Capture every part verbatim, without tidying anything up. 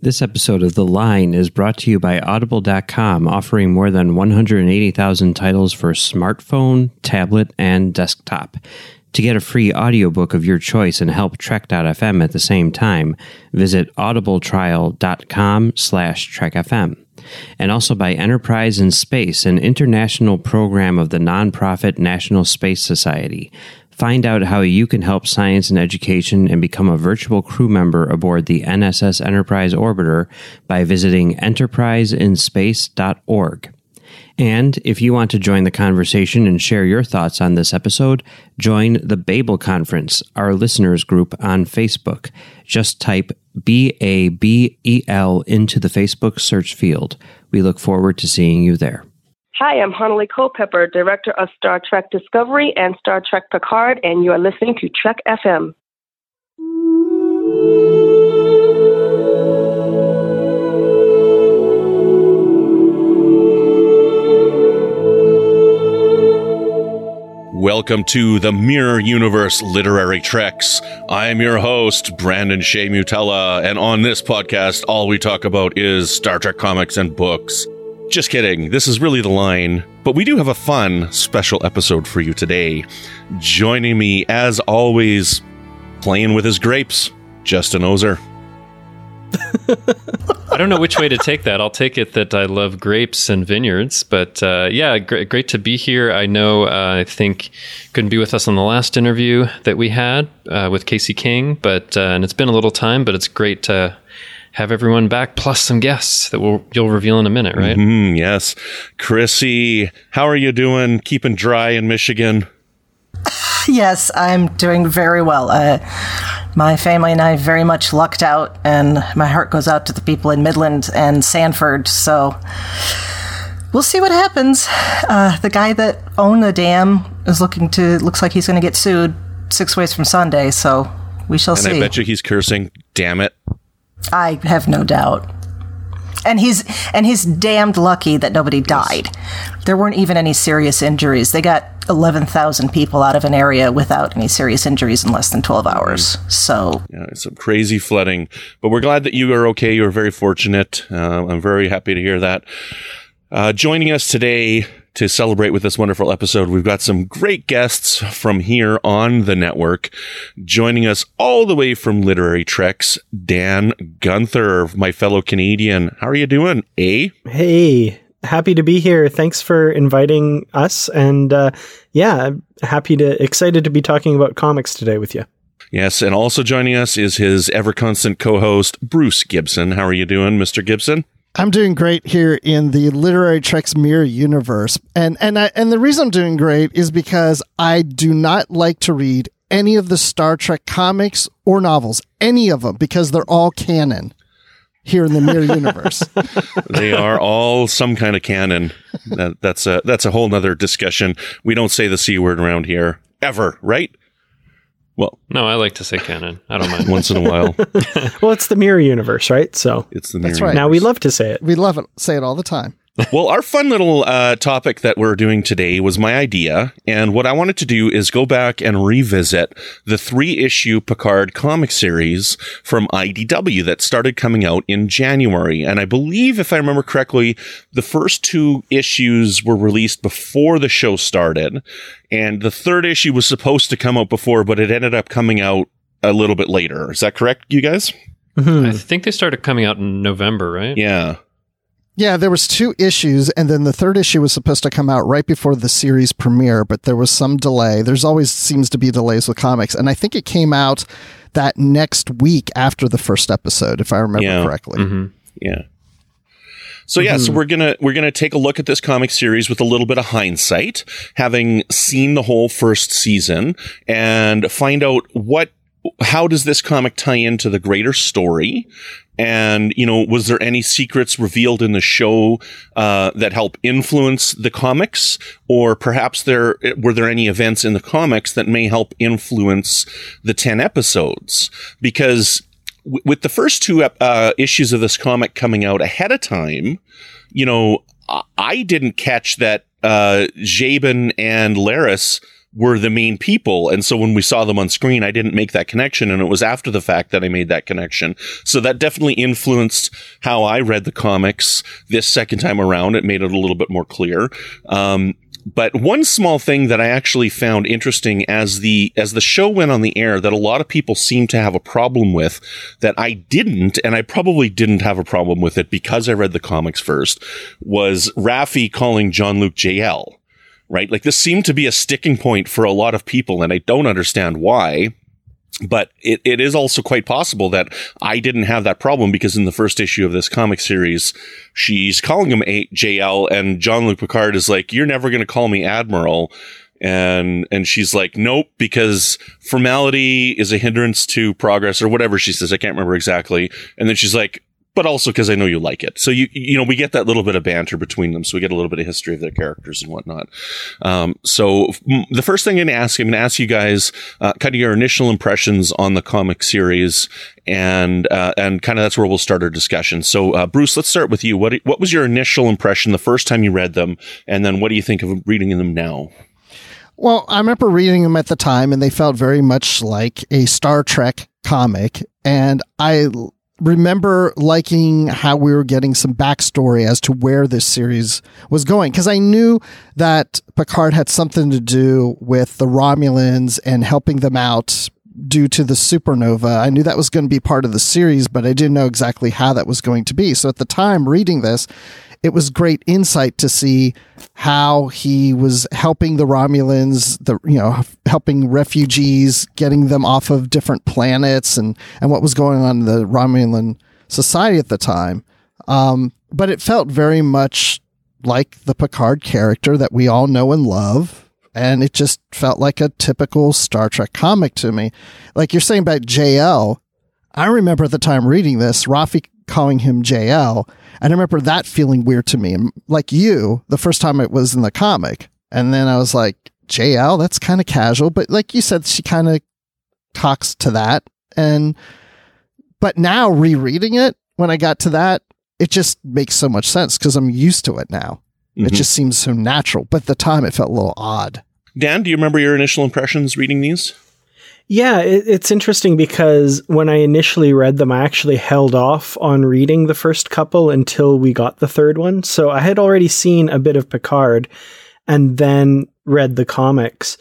This episode of The Line is brought to you by Audible dot com, offering more than one hundred eighty thousand titles for smartphone, tablet, and desktop. To get a free audiobook of your choice and help Trek dot f m at the same time, visit audibletrial dot com slash trek f m. And also by Enterprise in Space, an international program of the nonprofit National Space Society. Find out how you can help science and education and become a virtual crew member aboard the N S S Enterprise Orbiter by visiting enterprise in space dot org. And if you want to join the conversation and share your thoughts on this episode, join the Babel Conference, our listeners group on Facebook. Just type B A B E L into the Facebook search field. We look forward to seeing you there. Hi, I'm Hanali Culpepper, Director of Star Trek Discovery and Star Trek Picard, and you are listening to Trek F M. Welcome to the Mirror Universe Literary Treks. I'm your host, Brandon Shea Mutella, and on this podcast, all we talk about is Star Trek comics and books. Just kidding, this is really The Line, but we do have a fun special episode for you today. Joining me, as always, playing with his grapes, Justin Ozer. I don't know which way to take that. I'll take it that I love grapes and vineyards, but uh, yeah, great, great to be here. I know, uh, I think couldn't be with us on the last interview that we had uh, with Casey King, but uh, and it's been a little time, but it's great to have everyone back, plus some guests that we'll, you'll reveal in a minute, right? Mm-hmm, yes. Chrissy, how are you doing? Keeping dry in Michigan? Yes, I'm doing very well. Uh, my family and I very much lucked out, and my heart goes out to the people in Midland and Sanford, so we'll see what happens. Uh, the guy that owned the dam is looking to, looks like he's going to get sued six ways from Sunday, so we shall and see. And I bet you he's cursing, damn it. I have no doubt. And he's and he's damned lucky that nobody died. Yes. There weren't even any serious injuries. They got eleven thousand people out of an area without any serious injuries in less than twelve hours. Mm. So yeah, it's some crazy flooding. But we're glad that you are okay. You're very fortunate. Uh, I'm very happy to hear that. Uh, joining us today to celebrate with this wonderful episode, we've got some great guests from here on the network. Joining us all the way from Literary Treks, Dan Gunther, my fellow Canadian. How are you doing, eh? Hey, happy to be here. Thanks for inviting us. And uh, yeah, happy to, excited to be talking about comics today with you. Yes, and also joining us is his ever-constant co-host, Bruce Gibson. How are you doing, Mister Gibson? I'm doing great here in the Literary Treks Mirror Universe. And and I, and the reason I'm doing great is because I do not like to read any of the Star Trek comics or novels, any of them, because they're all canon here in the Mirror Universe. They are all some kind of canon. That, that's a that's a whole nother discussion. We don't say the C word around here, ever, right? Well, no, I like to say canon. I don't mind. Once in a while. Well, it's the Mirror Universe, right? So it's the Mirror That's right. Universe. Now we love to say it. We love it. Say it all the time. Well, our fun little uh, topic that we're doing today was my idea. And what I wanted to do is go back and revisit the three-issue Picard comic series from I D W that started coming out in January. And I believe, if I remember correctly, the first two issues were released before the show started. And the third issue was supposed to come out before, but it ended up coming out a little bit later. Is that correct, you guys? Mm-hmm. I think they started coming out in November, right? Yeah. Yeah, there was two issues, and then the third issue was supposed to come out right before the series premiere, but there was some delay. There's always seems to be delays with comics, and I think it came out that next week after the first episode, if I remember yeah. correctly. Mm-hmm. Yeah. So yeah, mm-hmm. so we're gonna we're gonna take a look at this comic series with a little bit of hindsight, having seen the whole first season, and find out what how does this comic tie into the greater story. And, you know, was there any secrets revealed in the show uh, that help influence the comics? Or perhaps there were there any events in the comics that may help influence the ten episodes? Because w- with the first two uh, issues of this comic coming out ahead of time, you know, I didn't catch that uh, Jabin and Laris were the main people. And so when we saw them on screen, I didn't make that connection. And it was after the fact that I made that connection. So that definitely influenced how I read the comics this second time around. It made it a little bit more clear. Um, But one small thing that I actually found interesting as the as the show went on the air that a lot of people seemed to have a problem with that I didn't, and I probably didn't have a problem with it because I read the comics first, was Raffi calling Jean-Luc J L, right? Like this seemed to be a sticking point for a lot of people, and I don't understand why. But it, it is also quite possible that I didn't have that problem because in the first issue of this comic series, she's calling him a- J L and Jean-Luc Picard is like, you're never going to call me Admiral. And, and she's like, nope, because formality is a hindrance to progress or whatever she says. I can't remember exactly. And then she's like, but also because I know you like it. So you, you know, we get that little bit of banter between them. So we get a little bit of history of their characters and whatnot. Um, so m- the first thing I'm going to ask, I'm going to ask you guys, uh, kind of your initial impressions on the comic series. And, uh, and kind of that's where we'll start our discussion. So, uh, Bruce, let's start with you. What, what was your initial impression the first time you read them? And then what do you think of reading them now? Well, I remember reading them at the time and they felt very much like a Star Trek comic. And I remember liking how we were getting some backstory as to where this series was going. Because I knew that Picard had something to do with the Romulans and helping them out due to the supernova. I knew that was going to be part of the series, but I didn't know exactly how that was going to be. So at the time reading this, it was great insight to see how he was helping the Romulans, the you know, helping refugees, getting them off of different planets, and and what was going on in the Romulan society at the time. Um, but it felt very much like the Picard character that we all know and love, and it just felt like a typical Star Trek comic to me. Like you're saying about J L, I remember at the time reading this, Raffi calling him J L, and I remember that feeling weird to me. And like you, the first time it was in the comic, and then I was like, J L, that's kind of casual, but like you said, she kind of talks to that. And but now rereading it, when I got to that, it just makes so much sense because I'm used to it now. Mm-hmm. It just seems so natural, but at the time it felt a little odd. Dan, do you remember your initial impressions reading these? Yeah, it, it's interesting because when I initially read them, I actually held off on reading the first couple until we got the third one. So I had already seen a bit of Picard and then read the comics.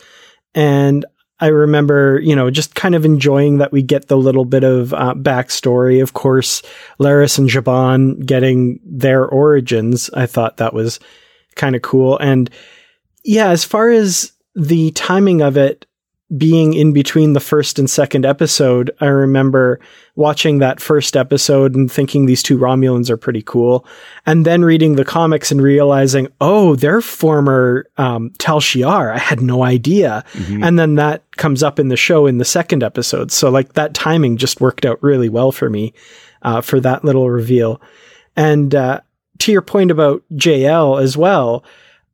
And I remember, you know, just kind of enjoying that we get the little bit of uh, backstory. Of course, Laris and Zhaban getting their origins. I thought that was kind of cool. And yeah, as far as the timing of it, being in between the first and second episode, I remember watching that first episode and thinking these two Romulans are pretty cool. And then reading the comics and realizing, oh, they're former um, Tal Shiar. I had no idea. Mm-hmm. And then that comes up in the show in the second episode. So like that timing just worked out really well for me uh, for that little reveal. And uh, to your point about J L as well,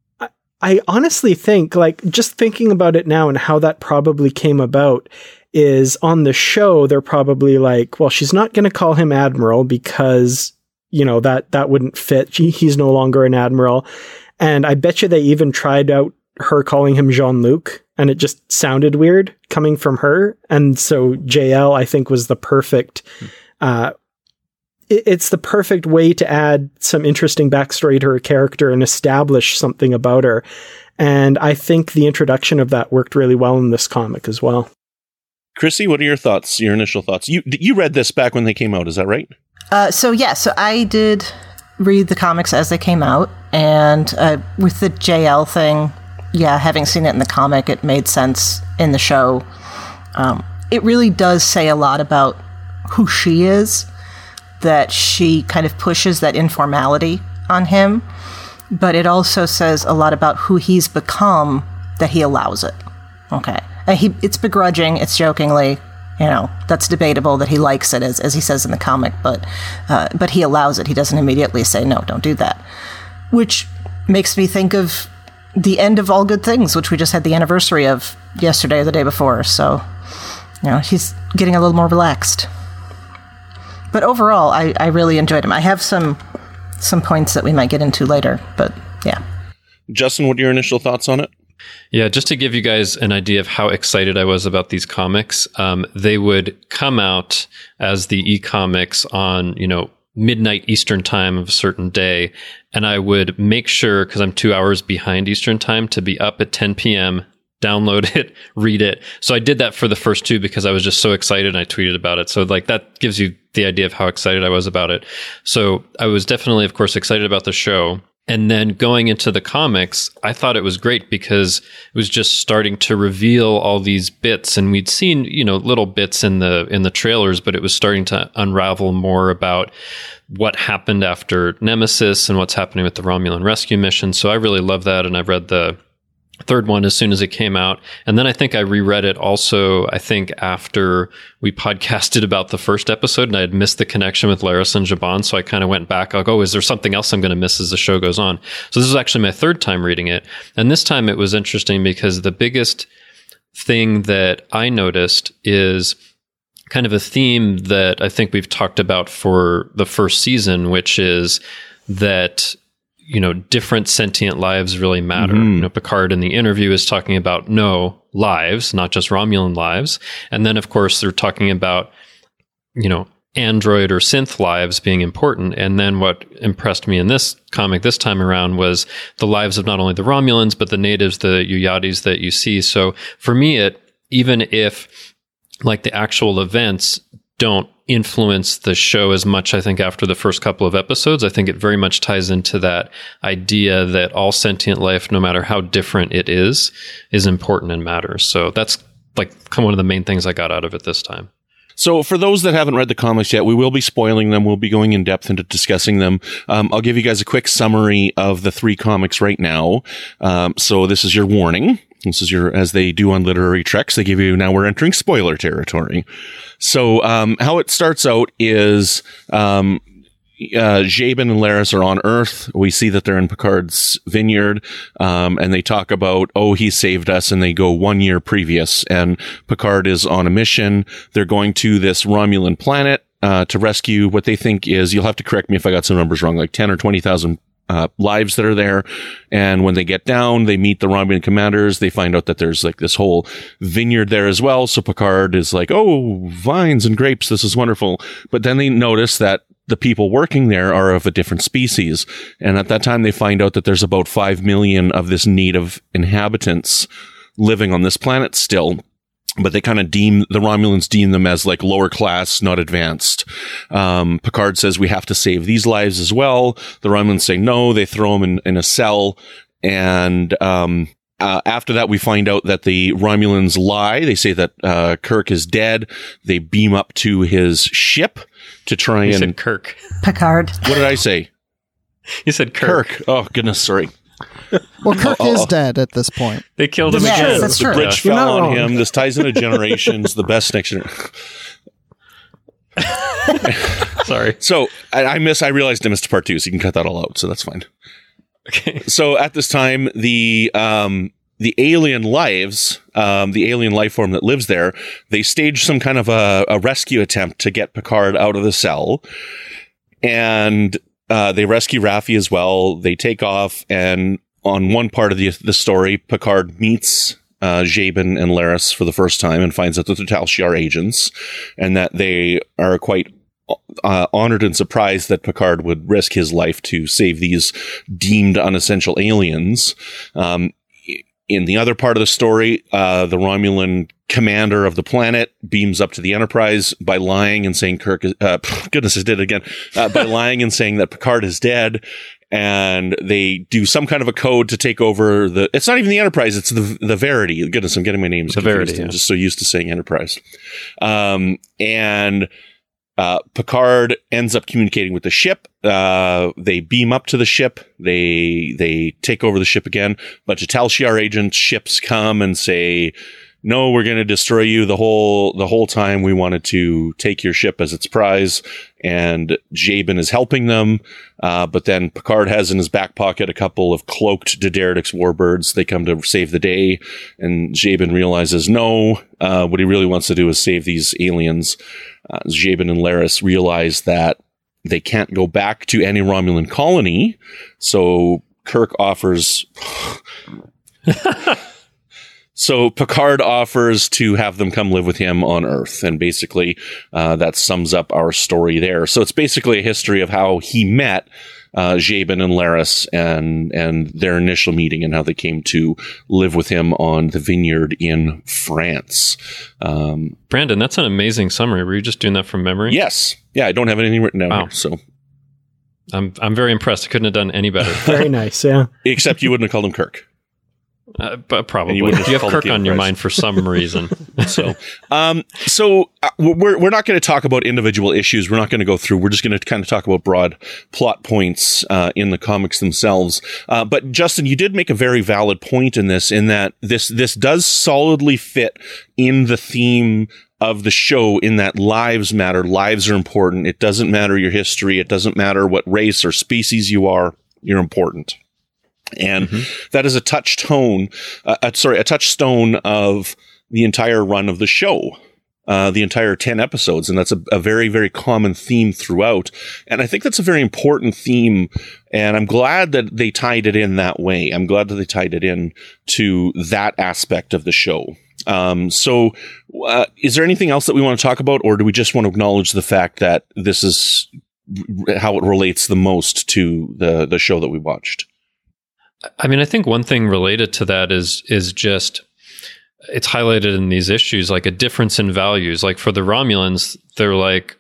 I honestly think, like, just thinking about it now and how that probably came about is on the show, they're probably like, well, she's not going to call him Admiral because, you know, that, that wouldn't fit. He's no longer an Admiral. And I bet you they even tried out her calling him Jean-Luc, and it just sounded weird coming from her. And so J L, I think, was the perfect, uh, it's the perfect way to add some interesting backstory to her character and establish something about her. And I think the introduction of that worked really well in this comic as well. Chrissy, what are your thoughts, your initial thoughts? You you read this back when they came out, is that right? Uh, so, yeah, so I did read the comics as they came out. And uh, with the J L thing, yeah, having seen it in the comic, it made sense in the show. Um, it really does say a lot about who she is, that she kind of pushes that informality on him, but it also says a lot about who he's become, that he allows it. Okay. And he, it's begrudging, it's jokingly, you know, that's debatable that he likes it, as, as he says in the comic, but, uh, but he allows it. He doesn't immediately say, no, don't do that. Which makes me think of the end of All Good Things, which we just had the anniversary of yesterday or the day before. So, you know, he's getting a little more relaxed. But overall, I, I really enjoyed him. I have some some points that we might get into later, but yeah. Justin, what are your initial thoughts on it? Yeah, just to give you guys an idea of how excited I was about these comics, um, they would come out as the e-comics on, you know, midnight Eastern time of a certain day. And I would make sure, because I'm two hours behind Eastern time, to be up at ten p.m., download it, read it. So I did that for the first two because I was just so excited and I tweeted about it. So like that gives you the idea of how excited I was about it. So I was definitely, of course, excited about the show. And then going into the comics, I thought it was great because it was just starting to reveal all these bits, and we'd seen, you know, little bits in the in the trailers, but it was starting to unravel more about what happened after Nemesis and what's happening with the Romulan rescue mission. So I really love that, and I read the third one as soon as it came out. And then I think I reread it also, I think after we podcasted about the first episode, and I had missed the connection with Laris and Zhaban. So I kind of went back, like, oh, is there something else I'm going to miss as the show goes on? So this is actually my third time reading it. And this time it was interesting because the biggest thing that I noticed is kind of a theme that I think we've talked about for the first season, which is that, you know, different sentient lives really matter. Mm-hmm. You know, Picard in the interview is talking about no lives, not just Romulan lives. And then, of course, they're talking about, you know, android or synth lives being important. And then what impressed me in this comic this time around was the lives of not only the Romulans, but the natives, the Yuyadis that you see. So for me, it, even if like the actual events don't influence the show as much, I think, after the first couple of episodes, I think it very much ties into that idea that all sentient life, no matter how different it is, is important and matters. So that's like kind of one of the main things I got out of it this time. So for those that haven't read the comics yet, we will be spoiling them. We'll be going in depth into discussing them. Um, I'll give you guys a quick summary of the three comics right now. Um, so this is your warning. This is your, as they do on Literary Treks, they give you, now we're entering spoiler territory. So, um, how it starts out is, um, uh, Zhaban and Laris are on Earth. We see that they're in Picard's vineyard, um, and they talk about, oh, he saved us, and they go one year previous, and Picard is on a mission. They're going to this Romulan planet, uh, to rescue what they think is, you'll have to correct me if I got some numbers wrong, like ten or twenty thousand Uh, lives that are there. And when they get down, they meet the Romulan commanders. They find out that there's like this whole vineyard there as well. So Picard is like, oh, vines and grapes. This is wonderful. But then they notice that the people working there are of a different species. And at that time, they find out that there's about five million of this native inhabitants living on this planet still. But they kind of deem, the Romulans deem them as like lower class, not advanced. Um, Picard says we have to save these lives as well. The Romulans say no, they throw them in, in a cell. And, um, uh, after that, we find out that the Romulans lie. They say that, uh, Kirk is dead. They beam up to his ship to try you and. said Kirk. Picard. What did I say? You said Kirk. Kirk. Oh, goodness, sorry. Well, Kirk Uh-oh. is dead at this point. They killed him Yes, again. that's The true. bridge You're fell not on wrong. him. This ties into generations. The best next generation. Sorry. So I, I miss. I realized I missed part two, so you can cut that all out. So that's fine. Okay. So at this time, the um, the alien lives, um, the alien life form that lives there, they stage some kind of a, a rescue attempt to get Picard out of the cell, and uh, they rescue Raffi as well. They take off, and on one part of the the story, Picard meets uh, Zhaban and Laris for the first time and finds out that they're Tal Shiar agents, and that they are quite uh, honored and surprised that Picard would risk his life to save these deemed unessential aliens. Um, in the other part of the story, uh, the Romulan commander of the planet beams up to the Enterprise by lying and saying Kirk is, uh, goodness, I did it again, uh, by lying and saying that Picard is dead. And they do some kind of a code to take over the, it's not even the Enterprise, it's the, the Verity. Goodness, I'm getting my names The confused. Verity, I'm yeah. just so used to saying Enterprise. Um, and, uh, Picard ends up communicating with the ship. Uh, they beam up to the ship. They, they take over the ship again. A bunch of Tal Shiar agent ships come and say, no, we're going to destroy you. The whole, the whole time we wanted to take your ship as its prize. And Zhaban is helping them. Uh, but then Picard has in his back pocket a couple of cloaked D'Deridex warbirds. They come to save the day. And Zhaban realizes, no, uh, what he really wants to do is save these aliens. Uh, Zhaban and Laris realize that they can't go back to any Romulan colony. So Kirk offers, So Picard offers to have them come live with him on Earth, and basically uh, that sums up our story there. So it's basically a history of how he met uh, Jabin and Laris, and and their initial meeting, and how they came to live with him on the vineyard in France. Um, Brandon, that's an amazing summary. Were you just doing that from memory? Yes. Yeah, I don't have anything written down wow. here, so... I'm I'm very impressed. I couldn't have done any better. Very nice, yeah. Except you wouldn't have called him Kirk. Uh, but probably you, you have Kirk Kirk on your Price. mind for some reason. so, um, so uh, we're we're not going to talk about individual issues. We're not going to go through. We're just going to kind of talk about broad plot points uh, in the comics themselves. Uh, but Justin, you did make a very valid point in this, in that this this does solidly fit in the theme of the show, in that lives matter. Lives are important. It doesn't matter your history. It doesn't matter what race or species you are. You're important. And mm-hmm. that is a touchstone, uh, uh, sorry, a touchstone of the entire run of the show, uh, the entire ten episodes. And that's a, a very, very common theme throughout. And I think that's a very important theme. And I'm glad that they tied it in that way. I'm glad that they tied it in to that aspect of the show. Um, so, uh, is there anything else that we want to talk about, or do we just want to acknowledge the fact that this is how it relates the most to the, the show that we watched? I mean, I think one thing related to that is is just, it's highlighted in these issues, like a difference in values. Like for the Romulans, they're like,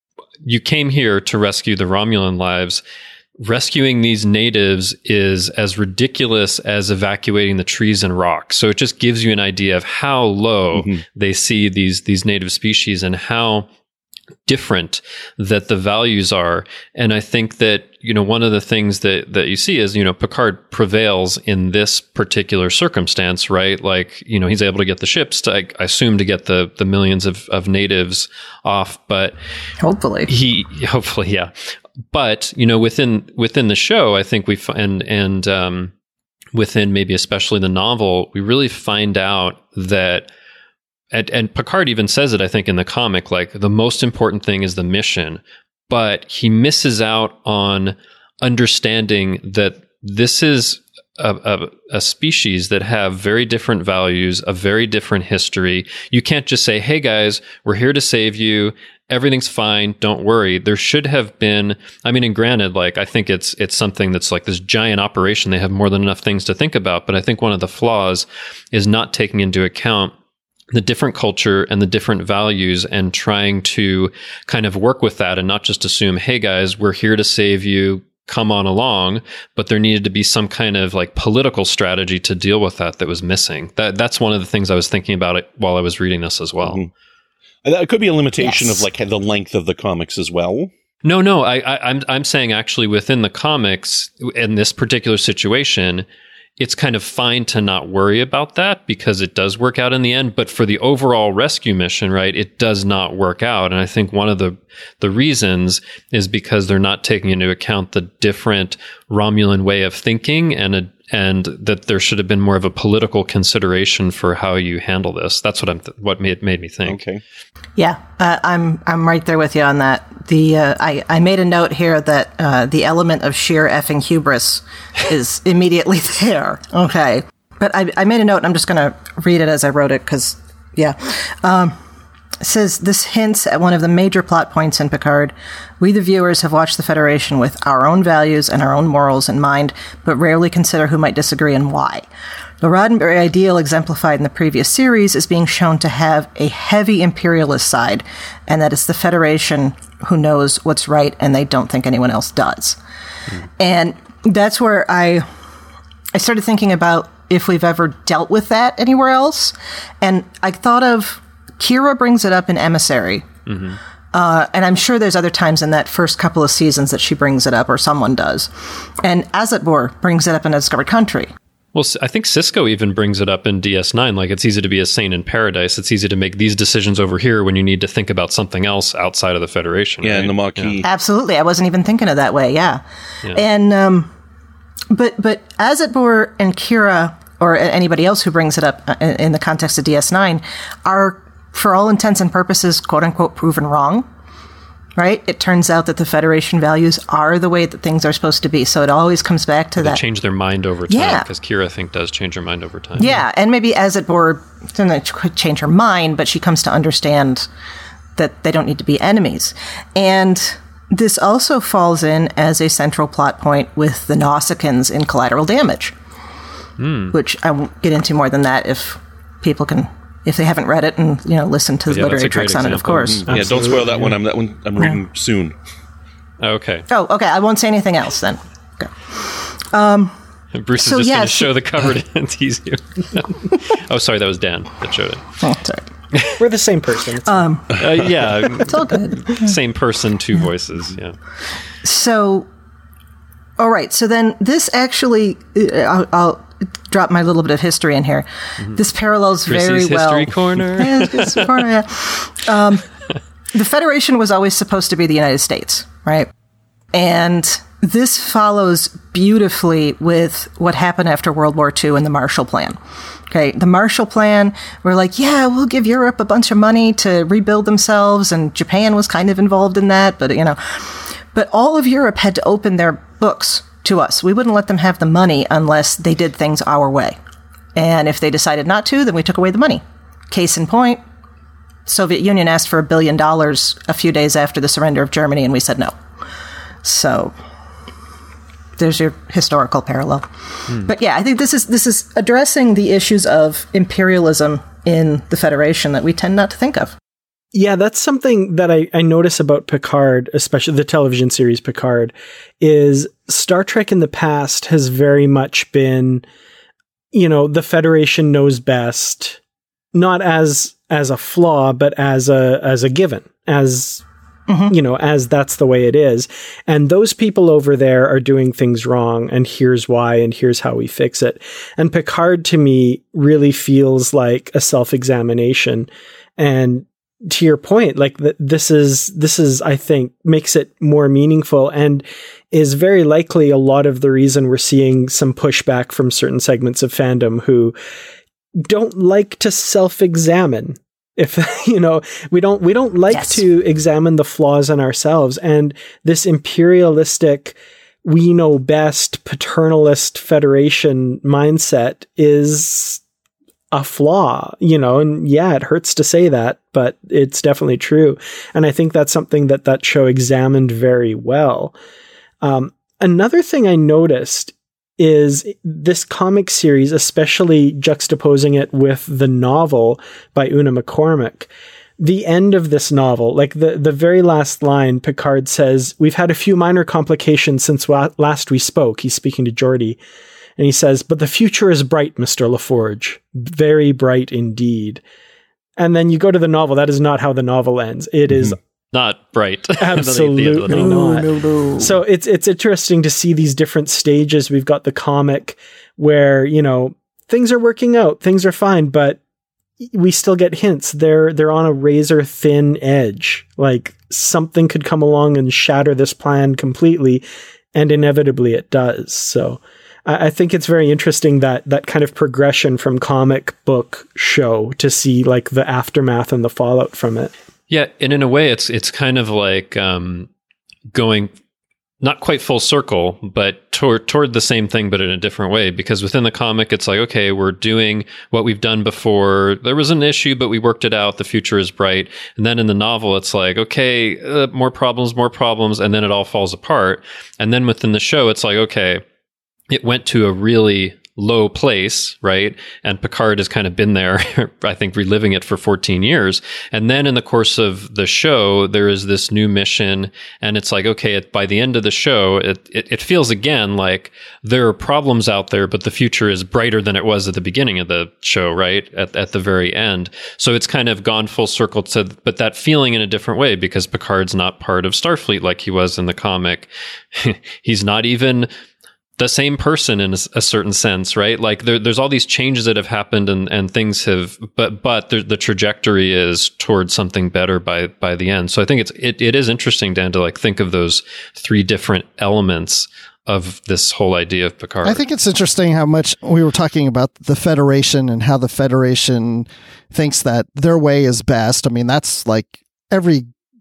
you came here to rescue the Romulan lives. Rescuing these natives is as ridiculous as evacuating the trees and rocks. So it just gives you an idea of how low mm-hmm. they see these these native species, and how different that the values are. And I think that, you know, one of the things that, that you see is, you know, Picard prevails in this particular circumstance, right? Like, you know, he's able to get the ships to, I, I assume, to get the, the millions of, of natives off, but hopefully he, hopefully, yeah. But, you know, within, within the show, I think we find, and, um, within maybe especially the novel, we really find out that And, and Picard even says it, I think, in the comic, like the most important thing is the mission, but he misses out on understanding that this is a, a, a species that have very different values, a very different history. You can't just say, hey guys, we're here to save you. Everything's fine. Don't worry. There should have been, I mean, and granted, like, I think it's, it's something that's like this giant operation. They have more than enough things to think about. But I think one of the flaws is not taking into account the different culture and the different values, and trying to kind of work with that and not just assume, hey guys, we're here to save you, come on along. But there needed to be some kind of like political strategy to deal with that that was missing. That that's one of the things I was thinking about it while I was reading this as well. Mm-hmm. That could be a limitation yes. of like the length of the comics as well. No, no, I, I, I'm I'm saying actually within the comics, in this particular situation, it's kind of fine to not worry about that because it does work out in the end. But for the overall rescue mission, right, it does not work out. And I think one of the the reasons is because they're not taking into account the different Romulan way of thinking, and a, and that there should have been more of a political consideration for how you handle this. That's what I'm th- what made made me think. Okay. Yeah, uh, I'm I'm right there with you on that. The uh, I I made a note here that uh, the element of sheer effing hubris is immediately there. Okay, but I I made a note, and I'm just going to read it as I wrote it because yeah. Um, It says, this hints at one of the major plot points in Picard. We, the viewers, have watched the Federation with our own values and our own morals in mind, but rarely consider who might disagree and why. The Roddenberry ideal exemplified in the previous series is being shown to have a heavy imperialist side, and that it's the Federation who knows what's right and they don't think anyone else does. Mm. And that's where I, I started thinking about if we've ever dealt with that anywhere else. And I thought of Kira brings it up in Emissary. Mm-hmm. Uh, and I'm sure there's other times in that first couple of seasons that she brings it up, or someone does. And Azatbor brings it up in Discovered Country. Well, I think Sisko even brings it up in D S nine. Like, it's easy to be a saint in paradise. It's easy to make these decisions over here when you need to think about something else outside of the Federation. Yeah, right? and the Maquis. Yeah. Absolutely. I wasn't even thinking of that way. Yeah. yeah. And, um, but, but Azatbor and Kira, or anybody else who brings it up in, in the context of D S nine, are, for all intents and purposes, quote unquote, proven wrong. right? It turns out that the Federation values are the way that things are supposed to be. So it always comes back to they that. change their mind over time, Yeah. because Kira, I think, does change her mind over time. Yeah, and maybe as it were, doesn't could change her mind, but she comes to understand that they don't need to be enemies. And this also falls in as a central plot point with the Nausicaans in Collateral Damage, Hmm. which I won't get into more than that if people can, if they haven't read it and, you know, listen to Yeah, that's literary a great tricks on it, of example. course. Yeah, don't spoil that one. I'm that one. I'm reading soon. Okay. Oh, okay. I won't say anything else then. Okay. Bruce is So, just yeah, going to so- show the cover to tease you. Oh, sorry, that was Dan that showed it. Oh, sorry. We're the same person. It's Um, Uh, yeah, It's all good. same person, two voices. Yeah. So, all right. So then this actually, uh, I'll, I'll drop my little bit of history in here. This parallels very Chrissy's well. History Corner. Yeah, it's history corner, yeah. Um, the Federation was always supposed to be the United States, right? And this follows beautifully with what happened after World War Two and the Marshall Plan. Okay, the Marshall Plan, we're like, yeah, we'll give Europe a bunch of money to rebuild themselves, and Japan was kind of involved in that, but, you know, but all of Europe had to open their books to us. We wouldn't let them have the money unless they did things our way. And if they decided not to, then we took away the money. Case in point, Soviet Union asked for a billion dollars a few days after the surrender of Germany, and we said no. So there's your historical parallel. Hmm. But yeah, I think this is this is addressing the issues of imperialism in the Federation that we tend not to think of. Yeah, that's something that I, I notice about Picard, especially the television series Picard, is Star Trek in the past has very much been, you know, the Federation knows best, not as as a flaw, but as a as a given, as Mm-hmm. you know, as that's the way it is. And those people over there are doing things wrong, and here's why, and here's how we fix it. And Picard, to me, really feels like a self-examination. And to your point, like th- this is, this is, I think, makes it more meaningful and is very likely a lot of the reason we're seeing some pushback from certain segments of fandom who don't like to self-examine. If, you know, we don't, we don't like yes. to examine the flaws in ourselves. And this imperialistic, we know best, paternalist Federation mindset is a flaw, you know, and yeah, it hurts to say that, but it's definitely true. And I think that's something that that show examined very well. Um, another thing I noticed is this comic series, especially juxtaposing it with the novel by Una McCormack. The end of this novel, like the, the very last line, Picard says, "We've had a few minor complications since wa- last we spoke." He's speaking to Geordi. And he says, "But the future is bright, Mister LaForge. Very bright indeed." And then you go to the novel. That is not how the novel ends. It mm-hmm. is not bright. Absolutely not. No, no. So it's it's interesting to see these different stages. We've got the comic where, you know, things are working out, things are fine, but we still get hints. They're they're on a razor thin edge. Like something could come along and shatter this plan completely, and inevitably it does. So I, I think it's very interesting that that kind of progression from comic book show to see like the aftermath and the fallout from it. Yeah, and in a way, it's it's kind of like um, going not quite full circle, but toward toward the same thing, but in a different way. Because within the comic, it's like, okay, we're doing what we've done before. There was an issue, but we worked it out. The future is bright. And then in the novel, it's like, okay, uh, more problems, more problems, and then it all falls apart. And then within the show, it's like, okay, it went to a really low place, right? And Picard has kind of been there, I think, reliving it for fourteen years. And then in the course of the show, there is this new mission. And it's like, okay, it, by the end of the show, it, it, it feels again like there are problems out there, but the future is brighter than it was at the beginning of the show, right? At, at the very end. So it's kind of gone full circle to, but that feeling in a different way, because Picard's not part of Starfleet like he was in the comic. He's not even the same person in a, a certain sense, right? Like there, there's all these changes that have happened and, and things have, but, but the, the trajectory is towards something better by, by the end. So I think it's, it, it is interesting, Dan, to like think of those three different elements of this whole idea of Picard. I think it's interesting how much we were talking about the Federation and how the Federation thinks that their way is best. I mean, that's like every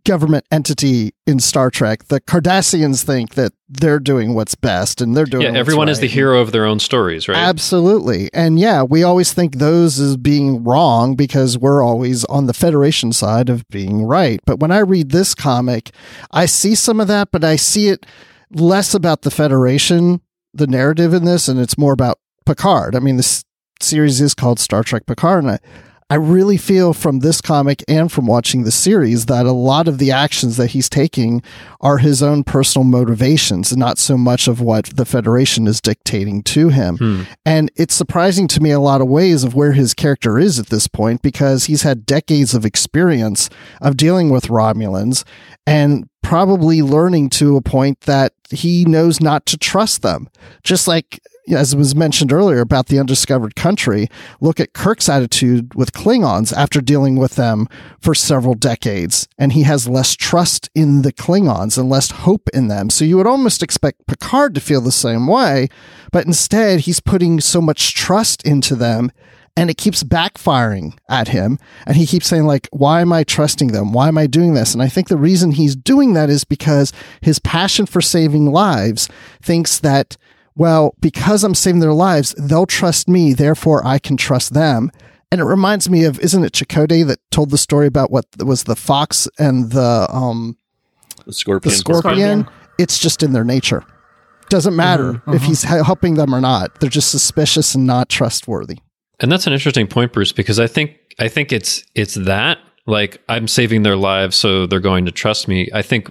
government entity in Star Trek. The Cardassians think that they're doing what's best and they're doing yeah, what's everyone right. is the hero of their own stories, right? Absolutely. And yeah, we always think those as being wrong because we're always on the Federation side of being right. But when I read this comic, I see some of that, but I see it less about the Federation, the narrative in this, and it's more about Picard. I mean, this series is called Star Trek Picard, and I, I really feel from this comic and from watching the series that a lot of the actions that he's taking are his own personal motivations and not so much of what the Federation is dictating to him. Hmm. And it's surprising to me in a lot of ways of where his character is at this point because he's had decades of experience of dealing with Romulans and probably learning to a point that he knows not to trust them. Just like, as was mentioned earlier about the undiscovered country, look at Kirk's attitude with Klingons after dealing with them for several decades. And he has less trust in the Klingons and less hope in them. So you would almost expect Picard to feel the same way, but instead he's putting so much trust into them and it keeps backfiring at him. And he keeps saying, like, why am I trusting them? Why am I doing this? And I think the reason he's doing that is because his passion for saving lives thinks that, well, because I'm saving their lives, they'll trust me, therefore I can trust them. And it reminds me of, isn't it Chakotay that told the story about what was the fox and the um the scorpion? The scorpion. scorpion. It's just in their nature. Doesn't matter mm-hmm, if uh-huh. he's helping them or not. They're just suspicious and not trustworthy. And that's an interesting point, Bruce, because I think I think it's it's that, like, I'm saving their lives, so they're going to trust me. I think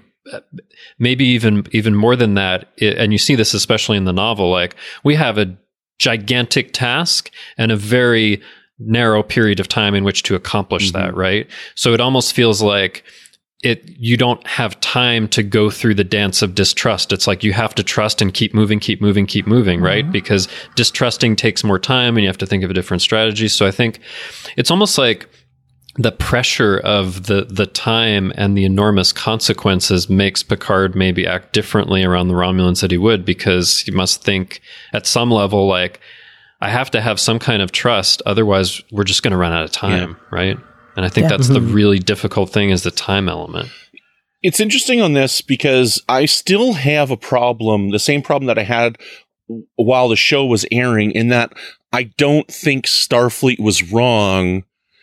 maybe even even more than that, and you see this especially in the novel, like, we have a gigantic task and a very narrow period of time in which to accomplish mm-hmm. that, right? So it almost feels like it you don't have time to go through the dance of distrust. It's like you have to trust and keep moving, keep moving, keep moving, right? Mm-hmm. Because distrusting takes more time and you have to think of a different strategy. So I think it's almost like the pressure of the the time and the enormous consequences makes Picard maybe act differently around the Romulans that he would, because he must think at some level, like, I have to have some kind of trust, otherwise we're just going to run out of time, yeah. right? And I think yeah. that's mm-hmm. the really difficult thing, is the time element. It's interesting on this because I still have a problem, the same problem that I had while the show was airing, in that I don't think Starfleet was wrong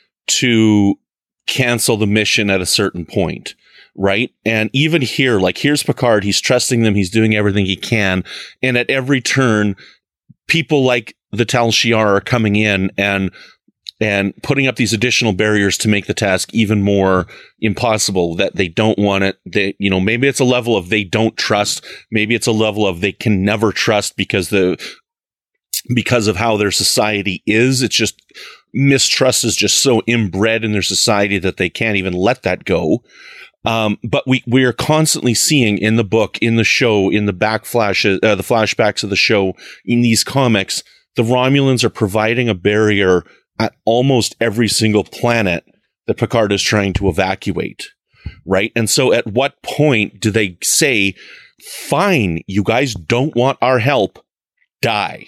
to cancel the mission at a certain point, right? And even here, like, here's Picard, he's trusting them, he's doing everything he can, and at every turn, people like the Tal Shiar are coming in and and putting up these additional barriers to make the task even more impossible, that they don't want it. They, you know, maybe it's a level of they don't trust. Maybe it's a level of they can never trust because the, because of how their society is. It's just, mistrust is just so inbred in their society that they can't even let that go. Um, but we, we are constantly seeing in the book, in the show, in the backflashes, uh, the flashbacks of the show, in these comics, the Romulans are providing a barrier at almost every single planet that Picard is trying to evacuate, right? And so at what point do they say, fine, you guys don't want our help, die?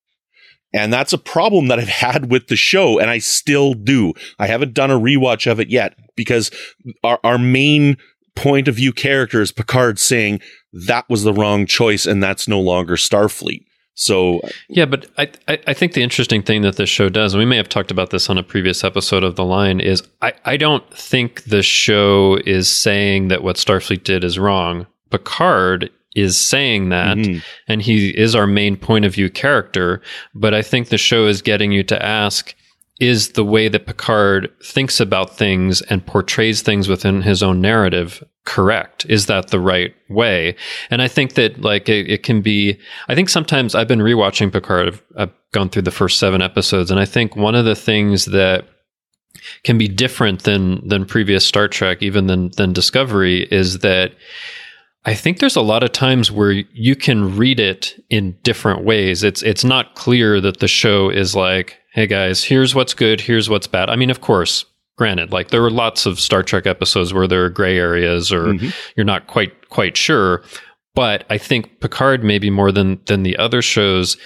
And that's a problem that I've had with the show, and I still do. I haven't done a rewatch of it yet, because our, our main point of view character is Picard saying that was the wrong choice, and that's no longer Starfleet. So yeah, but I, I I think the interesting thing that this show does, and we may have talked about this on a previous episode of The Line, is I, I don't think the show is saying that what Starfleet did is wrong. Picard is saying that, mm-hmm. and he is our main point of view character, but I think the show is getting you to ask, is the way that Picard thinks about things and portrays things within his own narrative correct? Is that the right way? And I think that, like, it, it can be, I think sometimes I've been rewatching Picard. I've, I've gone through the first seven episodes, and I think one of the things that can be different than, than previous Star Trek, even than, than Discovery, is that I think there's a lot of times where you can read it in different ways. It's, it's not clear that the show is like, hey guys, here's what's good, here's what's bad. I mean, of course, granted, like, there were lots of Star Trek episodes where there are gray areas or mm-hmm. you're not quite quite sure. But I think Picard, maybe more than than the other shows,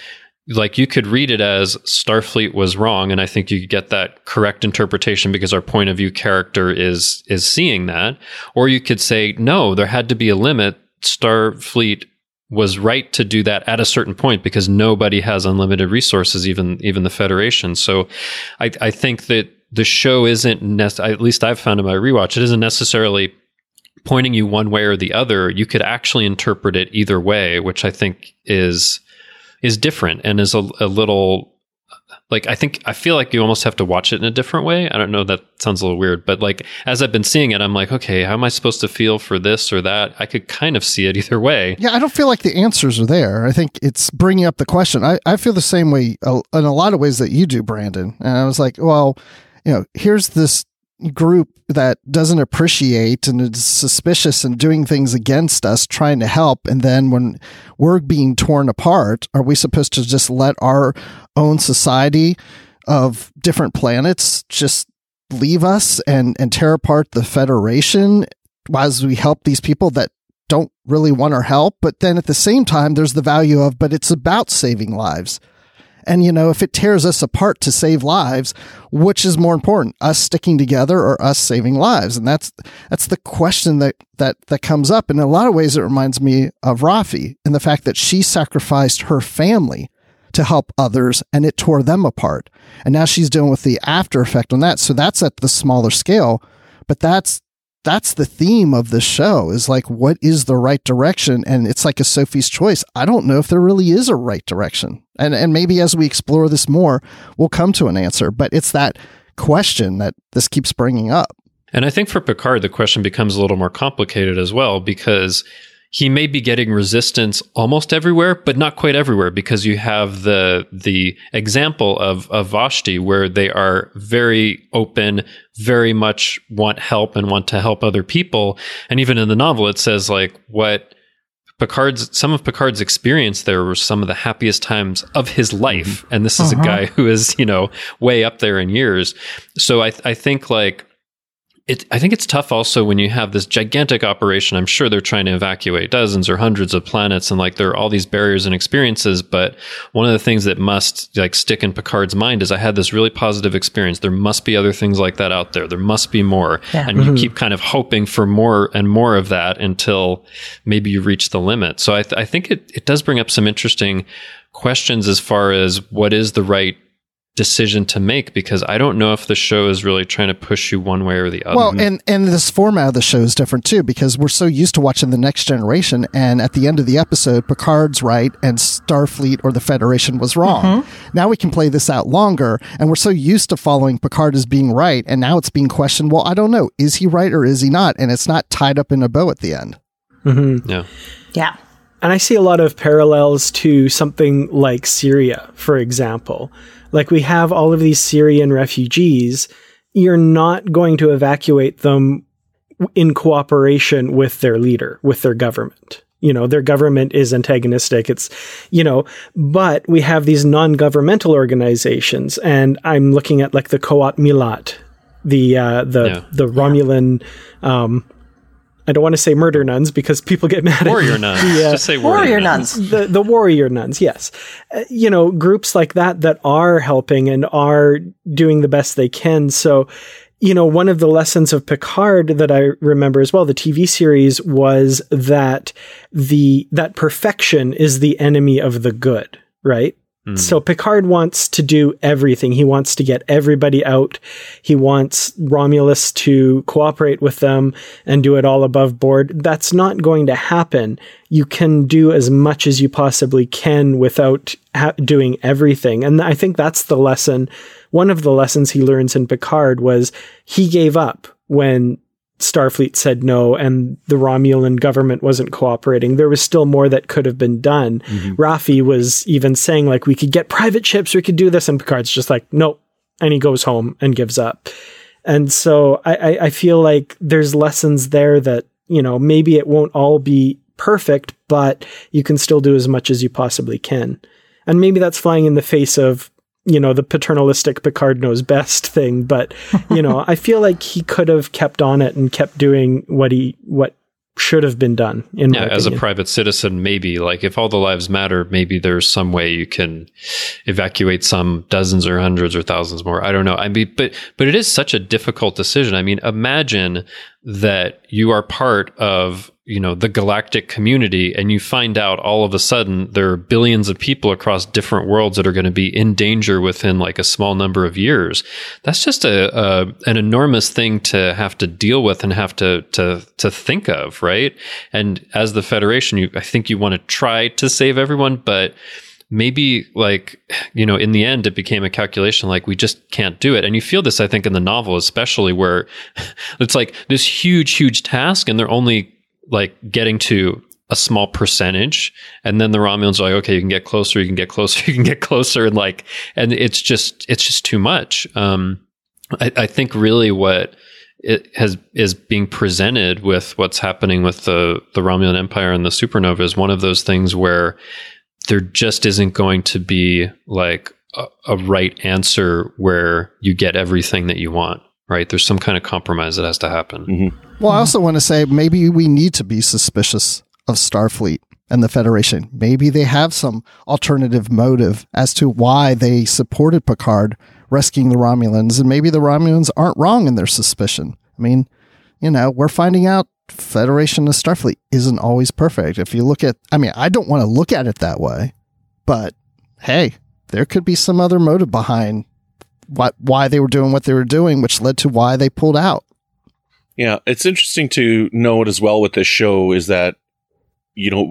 like you could read it as Starfleet was wrong, and I think you get that correct interpretation because our point of view character is is seeing that. Or you could say, no, there had to be a limit. Starfleet was right to do that at a certain point because nobody has unlimited resources, even even the Federation. So I, I think that the show isn't, nec- at least I've found in my rewatch, it isn't necessarily pointing you one way or the other. You could actually interpret it either way, which I think is is different and is a, a little like, I think, I feel like you almost have to watch it in a different way. I don't know, that sounds a little weird, but like, as I've been seeing it, I'm like, okay, how am I supposed to feel for this or that? I could kind of see it either way. Yeah, I don't feel like the answers are there. I think it's bringing up the question. I, I feel the same way uh, in a lot of ways that you do, Brandon. And I was like, well, you know, here's this group that doesn't appreciate and is suspicious and doing things against us, trying to help. And then when we're being torn apart, are we supposed to just let our own society of different planets just leave us and, and tear apart the Federation as we help these people that don't really want our help? But then at the same time, there's the value of, but it's about saving lives. And, you know, if it tears us apart to save lives, which is more important, us sticking together or us saving lives? And that's that's the question that, that, that comes up. In a lot of ways, it reminds me of Raffi and the fact that she sacrificed her family to help others and it tore them apart. And now she's dealing with the after effect on that. So that's at the smaller scale. But that's that's the theme of the show, is like, what is the right direction? And it's like a Sophie's Choice. I don't know if there really is a right direction. And and maybe as we explore this more, we'll come to an answer. But it's that question that this keeps bringing up. And I think for Picard, the question becomes a little more complicated as well, because he may be getting resistance almost everywhere, but not quite everywhere, because you have the the example of, of Vashti, where they are very open, very much want help and want to help other people. And even in the novel, it says like what Picard's, some of Picard's experience there were some of the happiest times of his life. Mm-hmm. And this is uh-huh. a guy who is, you know, way up there in years. So I I think like, It, I think it's tough also when you have this gigantic operation. I'm sure they're trying to evacuate dozens or hundreds of planets, and like there are all these barriers and experiences. But one of the things that must like stick in Picard's mind is, I had this really positive experience. There must be other things like that out there. There must be more. Yeah. And mm-hmm. you keep kind of hoping for more and more of that until maybe you reach the limit. So I, th- I think it, it does bring up some interesting questions as far as what is the right decision to make, because I don't know if the show is really trying to push you one way or the other. Well, and and this format of the show is different too, because we're so used to watching The Next Generation, and at the end of the episode, Picard's right and Starfleet or the Federation was wrong. Mm-hmm. Now we can play this out longer, and we're so used to following Picard as being right, and now it's being questioned, well, I don't know, is he right or is he not? And it's not tied up in a bow at the end. Mm-hmm. Yeah. Yeah. And I see a lot of parallels to something like Syria, for example. Like, we have all of these Syrian refugees. You're not going to evacuate them in cooperation with their leader, with their government. You know, their government is antagonistic. It's, you know, but we have these non-governmental organizations, and I'm looking at like the Coat Milat, the, uh, the, yeah. the Romulan, um, I don't want to say murder nuns because people get mad warrior at nuns. The, uh, Just say warrior, warrior nuns. nuns. The, the warrior nuns, yes. Uh, you know, groups like that that are helping and are doing the best they can. So, you know, one of the lessons of Picard that I remember as well, the T V series, was that the that perfection is the enemy of the good, right? Mm. So Picard wants to do everything. He wants to get everybody out. He wants Romulus to cooperate with them and do it all above board. That's not going to happen. You can do as much as you possibly can without ha- doing everything. And I think that's the lesson. One of the lessons he learns in Picard was he gave up when Starfleet said no and the Romulan government wasn't cooperating. There was still more that could have been done. Mm-hmm. Raffi was even saying, like, we could get private ships, we could do this, and Picard's just like, nope. And he goes home and gives up. And so I, I, I feel like there's lessons there that, you know, maybe it won't all be perfect, but you can still do as much as you possibly can. And maybe that's flying in the face of, you know, the paternalistic Picard knows best thing. But, you know, I feel like he could have kept on it and kept doing what he, what should have been done. In yeah, my as a opinion. private citizen, maybe like if all the lives matter, maybe there's some way you can evacuate some dozens or hundreds or thousands more. I don't know. I mean, but but it is such a difficult decision. I mean, imagine that you are part of, you know, the galactic community, and you find out all of a sudden there are billions of people across different worlds that are going to be in danger within like a small number of years. That's just a, a an enormous thing to have to deal with and have to to to think of, right? And as the Federation, you I think you want to try to save everyone, but maybe like, you know, in the end, it became a calculation like we just can't do it. And you feel this, I think, in the novel, especially where it's like this huge, huge task, and they're only like getting to a small percentage. And then the Romulans are like, okay, you can get closer, you can get closer, you can get closer. And like, and it's just, it's just too much. Um, I, I think really what it has is being presented with what's happening with the, the Romulan Empire and the supernova is one of those things where there just isn't going to be like a, a right answer where you get everything that you want, right? There's some kind of compromise that has to happen. Mm-hmm. Well, I also want to say maybe we need to be suspicious of Starfleet and the Federation. Maybe they have some alternative motive as to why they supported Picard rescuing the Romulans, and maybe the Romulans aren't wrong in their suspicion. I mean, you know, we're finding out Federation of Starfleet isn't always perfect. If you look at, I mean, I don't want to look at it that way, but hey, there could be some other motive behind what why they were doing what they were doing, which led to why they pulled out. Yeah, it's interesting to note as well with this show is that, you know,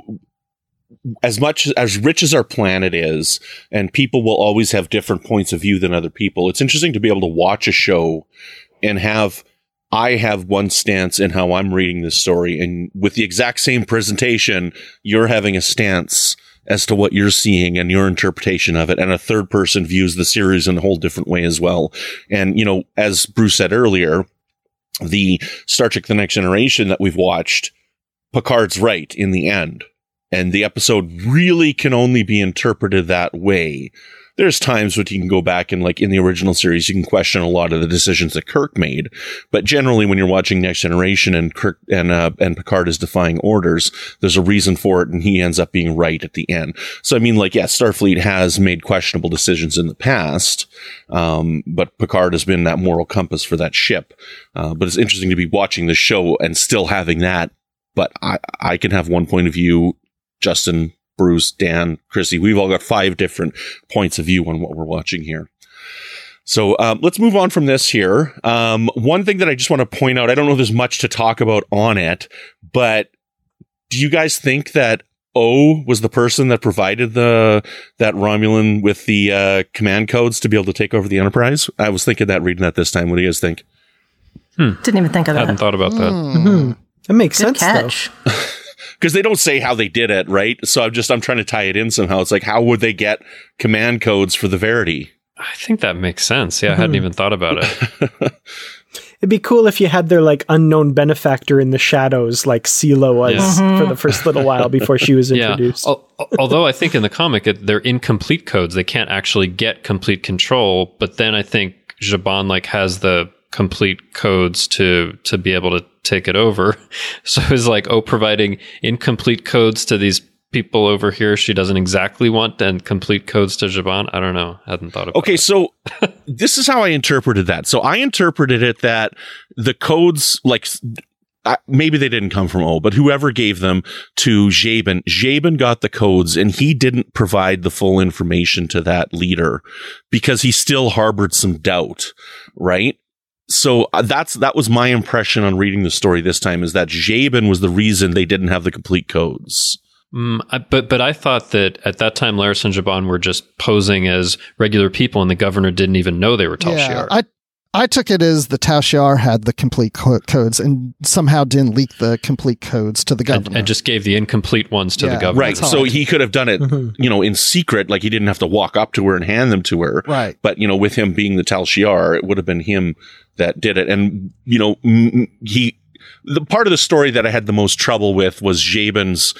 as much as rich as our planet is, and people will always have different points of view than other people, it's interesting to be able to watch a show and have I have one stance in how I'm reading this story, and with the exact same presentation, you're having a stance as to what you're seeing and your interpretation of it, and a third person views the series in a whole different way as well. And, you know, as Bruce said earlier, the Star Trek The Next Generation that we've watched, Picard's right in the end, and the episode really can only be interpreted that way. There's times when you can go back and, like in the original series, you can question a lot of the decisions that Kirk made. But generally, when you're watching Next Generation and Kirk and uh, and Picard is defying orders, there's a reason for it, and he ends up being right at the end. So, I mean, like, yeah, Starfleet has made questionable decisions in the past, um, but Picard has been that moral compass for that ship. Uh, but it's interesting to be watching the show and still having that. But I, I can have one point of view, Justin, Bruce, Dan, Chrissy, we've all got five different points of view on what we're watching here. So um, let's move on from this here. Um, one thing that I just want to point out, I don't know if there's much to talk about on it, but do you guys think that O was the person that provided the that Romulan with the uh, command codes to be able to take over the Enterprise? I was thinking that reading that this time. What do you guys think? Hmm. Didn't even think of I that. hadn't thought about that. Mm-hmm. That makes Good sense, catch. though. Because they don't say how they did it, right? So I'm just, I'm trying to tie it in somehow. It's like, how would they get command codes for the Verity? I think that makes sense. Yeah, I hadn't even thought about it. It'd be cool if you had their like unknown benefactor in the shadows, like Sela was Yeah. Mhm. for the first little while before she was Yeah. introduced. Al- Although I think in the comic it, they're incomplete codes. They can't actually get complete control. But then I think Zhaban like has the complete codes to to be able to take it over. So it's like, oh, providing incomplete codes to these people over here she doesn't exactly want, and complete codes to Zhaban. I don't know. I hadn't thought about Okay, it. so this is how I interpreted that. So I interpreted it that the codes, like, uh, maybe they didn't come from O, but whoever gave them to Jabin, Jabin got the codes, and he didn't provide the full information to that leader because he still harbored some doubt, right? So uh, that's that was my impression on reading the story this time, is that Jabin was the reason they didn't have the complete codes. Mm, I, but but I thought that at that time Laris and Zhaban were just posing as regular people, and the governor didn't even know they were Tal Yeah, Shiar. I I took it as the Tal Shiar had the complete co- codes and somehow didn't leak the complete codes to the governor. and, and just gave the incomplete ones to Yeah. the governor. Right. That's all So I he could have done it, Mhm. you know, in secret, like he didn't have to walk up to her and hand them to her. Right. But, you know, with him being the Tal Shiar, it would have been him that did it. And, you know, m- he, the part of the story that I had the most trouble with was Jabin's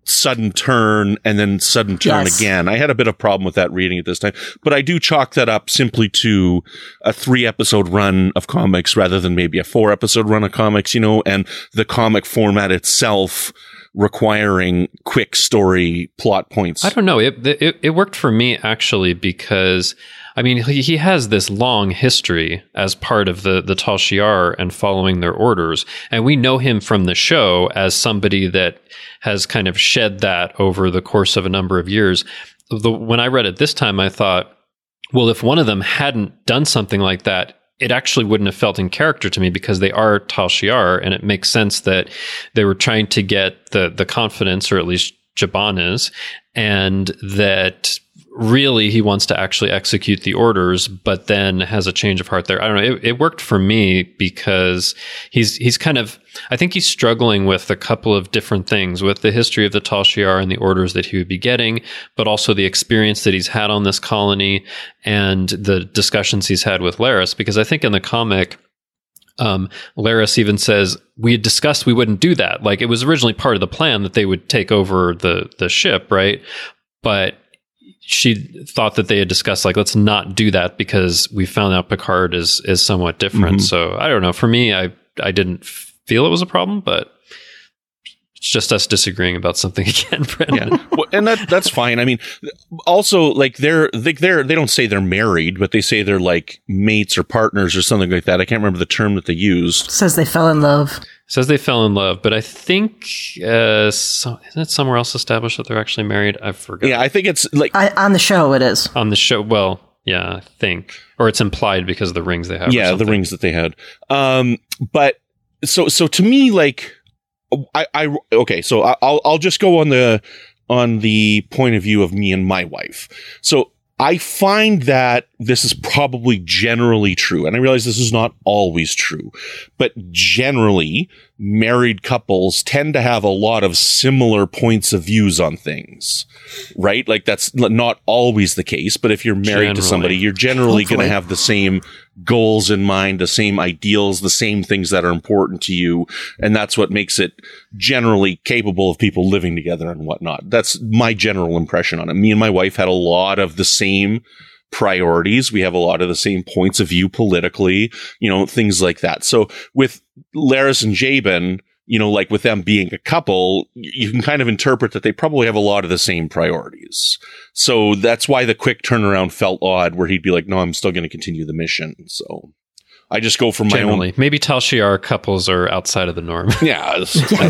sudden turn and then sudden turn Yes. again. I had a bit of problem with that reading at this time, but I do chalk that up simply to a three episode run of comics rather than maybe a four episode run of comics, you know, and the comic format itself requiring quick story plot points. I don't know. It, it, it worked for me actually because, I mean, he, he has this long history as part of the, the Tal Shiar and following their orders. And we know him from the show as somebody that has kind of shed that over the course of a number of years. The, when I read it this time, I thought, well, if one of them hadn't done something like that, it actually wouldn't have felt in character to me because they are Tal Shiar, and it makes sense that they were trying to get the the confidence, or at least Jabban is, and that really he wants to actually execute the orders, but then has a change of heart there. I don't know. It, it worked for me because he's he's kind of, I think he's struggling with a couple of different things, with the history of the Tal Shiar and the orders that he would be getting, but also the experience that he's had on this colony and the discussions he's had with Laris. Because I think in the comic, Um, Laris even says, we had discussed we wouldn't do that. Like, it was originally part of the plan that they would take over the, the ship, right? But she thought that they had discussed, like, let's not do that because we found out Picard is, is somewhat different. Mm-hmm. So I don't know. For me, I, I didn't feel it was a problem, but it's just us disagreeing about something again, Brandon. Yeah, well, and that that's fine. I mean, also, like, they're they they're they don't say they're married, but they say they're like mates or partners or something like that. I can't remember the term that they used. Says they fell in love. Says they fell in love, but I think uh, so, isn't it somewhere else established that they're actually married? I forgot. Yeah, I think it's like I, on the show, it is. On the show, well, yeah, I think, or it's implied because of the rings they have. or yeah, the something. rings that they had. Um, but so so to me, like, I, I okay, so I'll I'll just go on the on the point of view of me and my wife. So I find that this is probably generally true, and I realize this is not always true, but generally married couples tend to have a lot of similar points of views on things, right? Like, that's not always the case, but if you're married Generally. to somebody, you're generally going to Hopefully. have the same goals in mind, the same ideals, the same things that are important to you. And that's what makes it generally capable of people living together and whatnot. That's my general impression on it. Me and my wife had a lot of the same priorities. We have a lot of the same points of view politically, you know, things like that. So with Laris and Jabin, you know, like with them being a couple, you can kind of interpret that they probably have a lot of the same priorities. So that's why the quick turnaround felt odd, where he'd be like, no, I'm still going to continue the mission. So I just go from my Generally, own. maybe Tal Shiar couples are outside of the norm. Yeah, this- I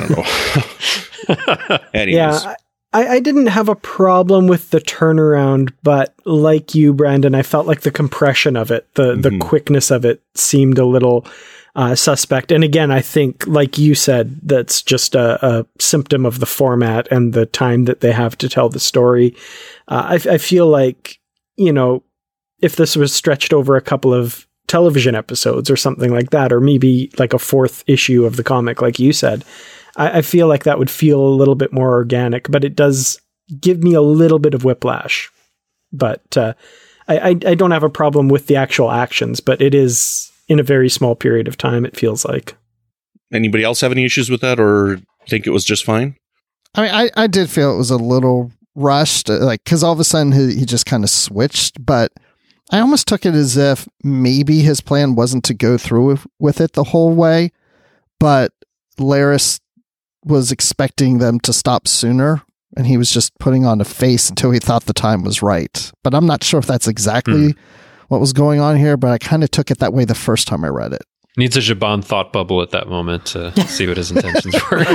don't know. Anyways. Yeah, I, I didn't have a problem with the turnaround, but like you, Brandon, I felt like the compression of it, the, Mhm. the quickness of it seemed a little uh, suspect. And again, I think, like you said, that's just a, a symptom of the format and the time that they have to tell the story. Uh, I, I feel like, you know, if this was stretched over a couple of television episodes or something like that, or maybe like a fourth issue of the comic, like you said, I, I feel like that would feel a little bit more organic, but it does give me a little bit of whiplash. But uh, I, I, I don't have a problem with the actual actions, but it is in a very small period of time, it feels like. Anybody else have any issues with that, or think it was just fine? I mean, I, I did feel it was a little rushed, uh, like, because all of a sudden he, he just kind of switched, but I almost took it as if maybe his plan wasn't to go through with, with it the whole way, but Laris was expecting them to stop sooner, and he was just putting on a face until he thought the time was right. But I'm not sure if that's exactly Hmm. what was going on here, but I kind of took it that way the first time I read it. Needs a Jabban thought bubble at that moment to see what his intentions were.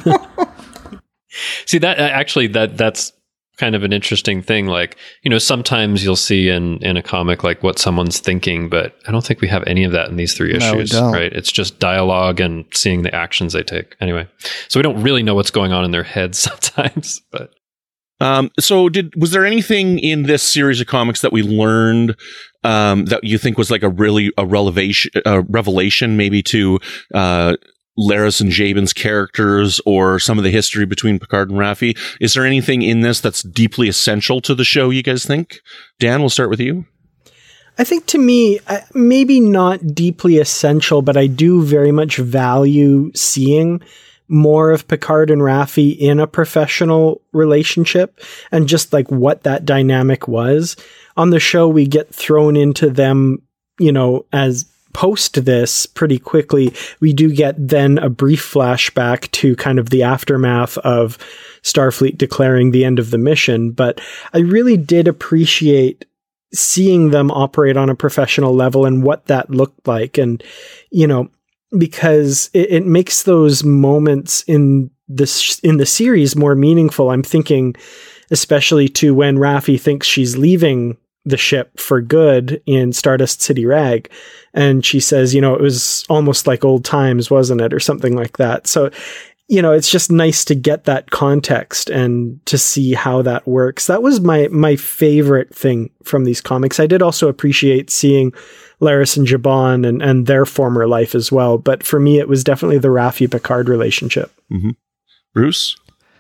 See, that actually, that that's kind of an interesting thing. Like, you know, sometimes you'll see in, in a comic, like, what someone's thinking, but I don't think we have any of that in these three No, we issues, don't. right? It's just dialogue and seeing the actions they take. Anyway, so we don't really know what's going on in their heads sometimes, but. Um, so did, was there anything in this series of comics that we learned, um, that you think was like a really, a revelation, a revelation maybe to, uh, Laris and Jabin's characters, or some of the history between Picard and Raffi? Is there anything in this that's deeply essential to the show, you guys think? Dan, we'll start with you. I think to me, uh, maybe not deeply essential, but I do very much value seeing more of Picard and Raffi in a professional relationship and just like what that dynamic was. On the show, we get thrown into them, you know, as post this pretty quickly. We do get then a brief flashback to kind of the aftermath of Starfleet declaring the end of the mission. But I really did appreciate seeing them operate on a professional level and what that looked like. And, you know, because it, it makes those moments in this in the series more meaningful. I'm thinking especially to when Raffi thinks she's leaving the ship for good in Stardust City Rag, and she says, you know, it was almost like old times, wasn't it, or something like that. So, you know, it's just nice to get that context and to see how that works. That was my my favorite thing from these comics. I did also appreciate seeing Laris and Jabon and, and their former life as well. But for me, it was definitely the Raffi-Picard relationship. Mm-hmm. Bruce?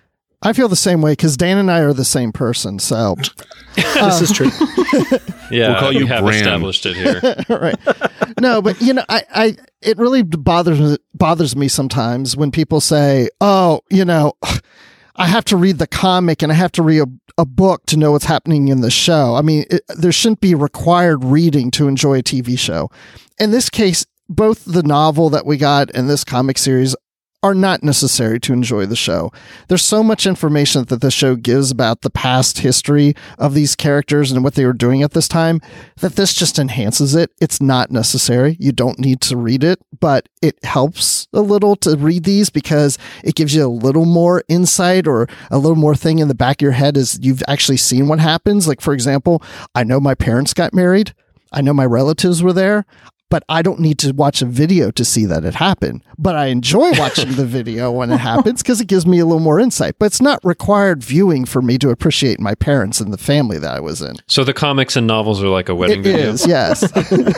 I feel the same way because Dan and I are the same person. So this is true. Yeah, we'll call you we have Bran. established it here. Right. No, but you know, I, I, it really bothers bothers me sometimes when people say, "Oh, you know, I have to read the comic and I have to read a, a book to know what's happening in the show." I mean, it, there shouldn't be required reading to enjoy a T V show. In this case, both the novel that we got and this comic series are not necessary to enjoy the show. There's so much information that the show gives about the past history of these characters and what they were doing at this time that this just enhances it. It's not necessary. You don't need to read it, but it helps a little to read these because it gives you a little more insight or a little more thing in the back of your head as you've actually seen what happens. Like, for example, I know my parents got married. I know my relatives were there. But I don't need to watch a video to see that it happened. But I enjoy watching the video when it happens because it gives me a little more insight. But it's not required viewing for me to appreciate my parents and the family that I was in. So the comics and novels are like a wedding It video? is, yes.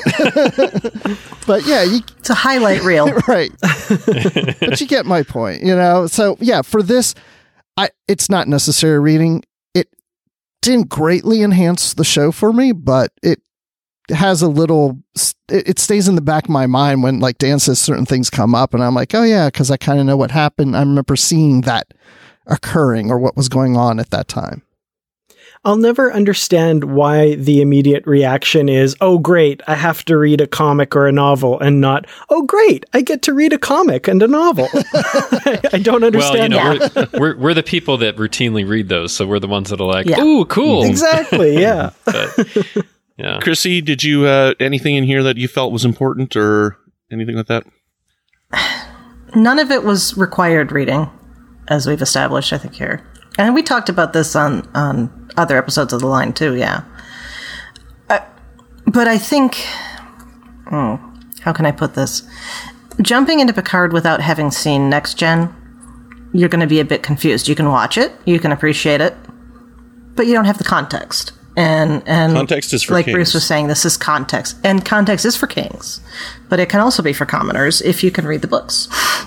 But yeah, you, It's a highlight reel. right. But you get my point, you know? So yeah, for this, I it's not necessary reading. It didn't greatly enhance the show for me, but it has a little, it stays in the back of my mind when, like Dan says, certain things come up and I'm like, oh yeah, because I kind of know what happened. I remember seeing that occurring or what was going on at that time. I'll never understand why the immediate reaction is, oh great, I have to read a comic or a novel, and not, oh great, I get to read a comic and a novel. I, I don't understand well, you know, that. we're, we're, we're the people that routinely read those, so we're the ones that are like, Yeah. ooh, cool. Exactly, yeah. But, yeah. Chrissy, did you, uh, anything in here that you felt was important or anything like that? None of it was required reading, as we've established, I think, here. And we talked about this on, on other episodes of The Line, too, yeah. Uh, but I think... Hmm, how can I put this? Jumping into Picard without having seen Next Gen, you're going to be a bit confused. You can watch it, you can appreciate it, but you don't have the context. And and Context is for like kings. Bruce was saying, this is context. And context is for kings. But it can also be for commoners if you can read the books.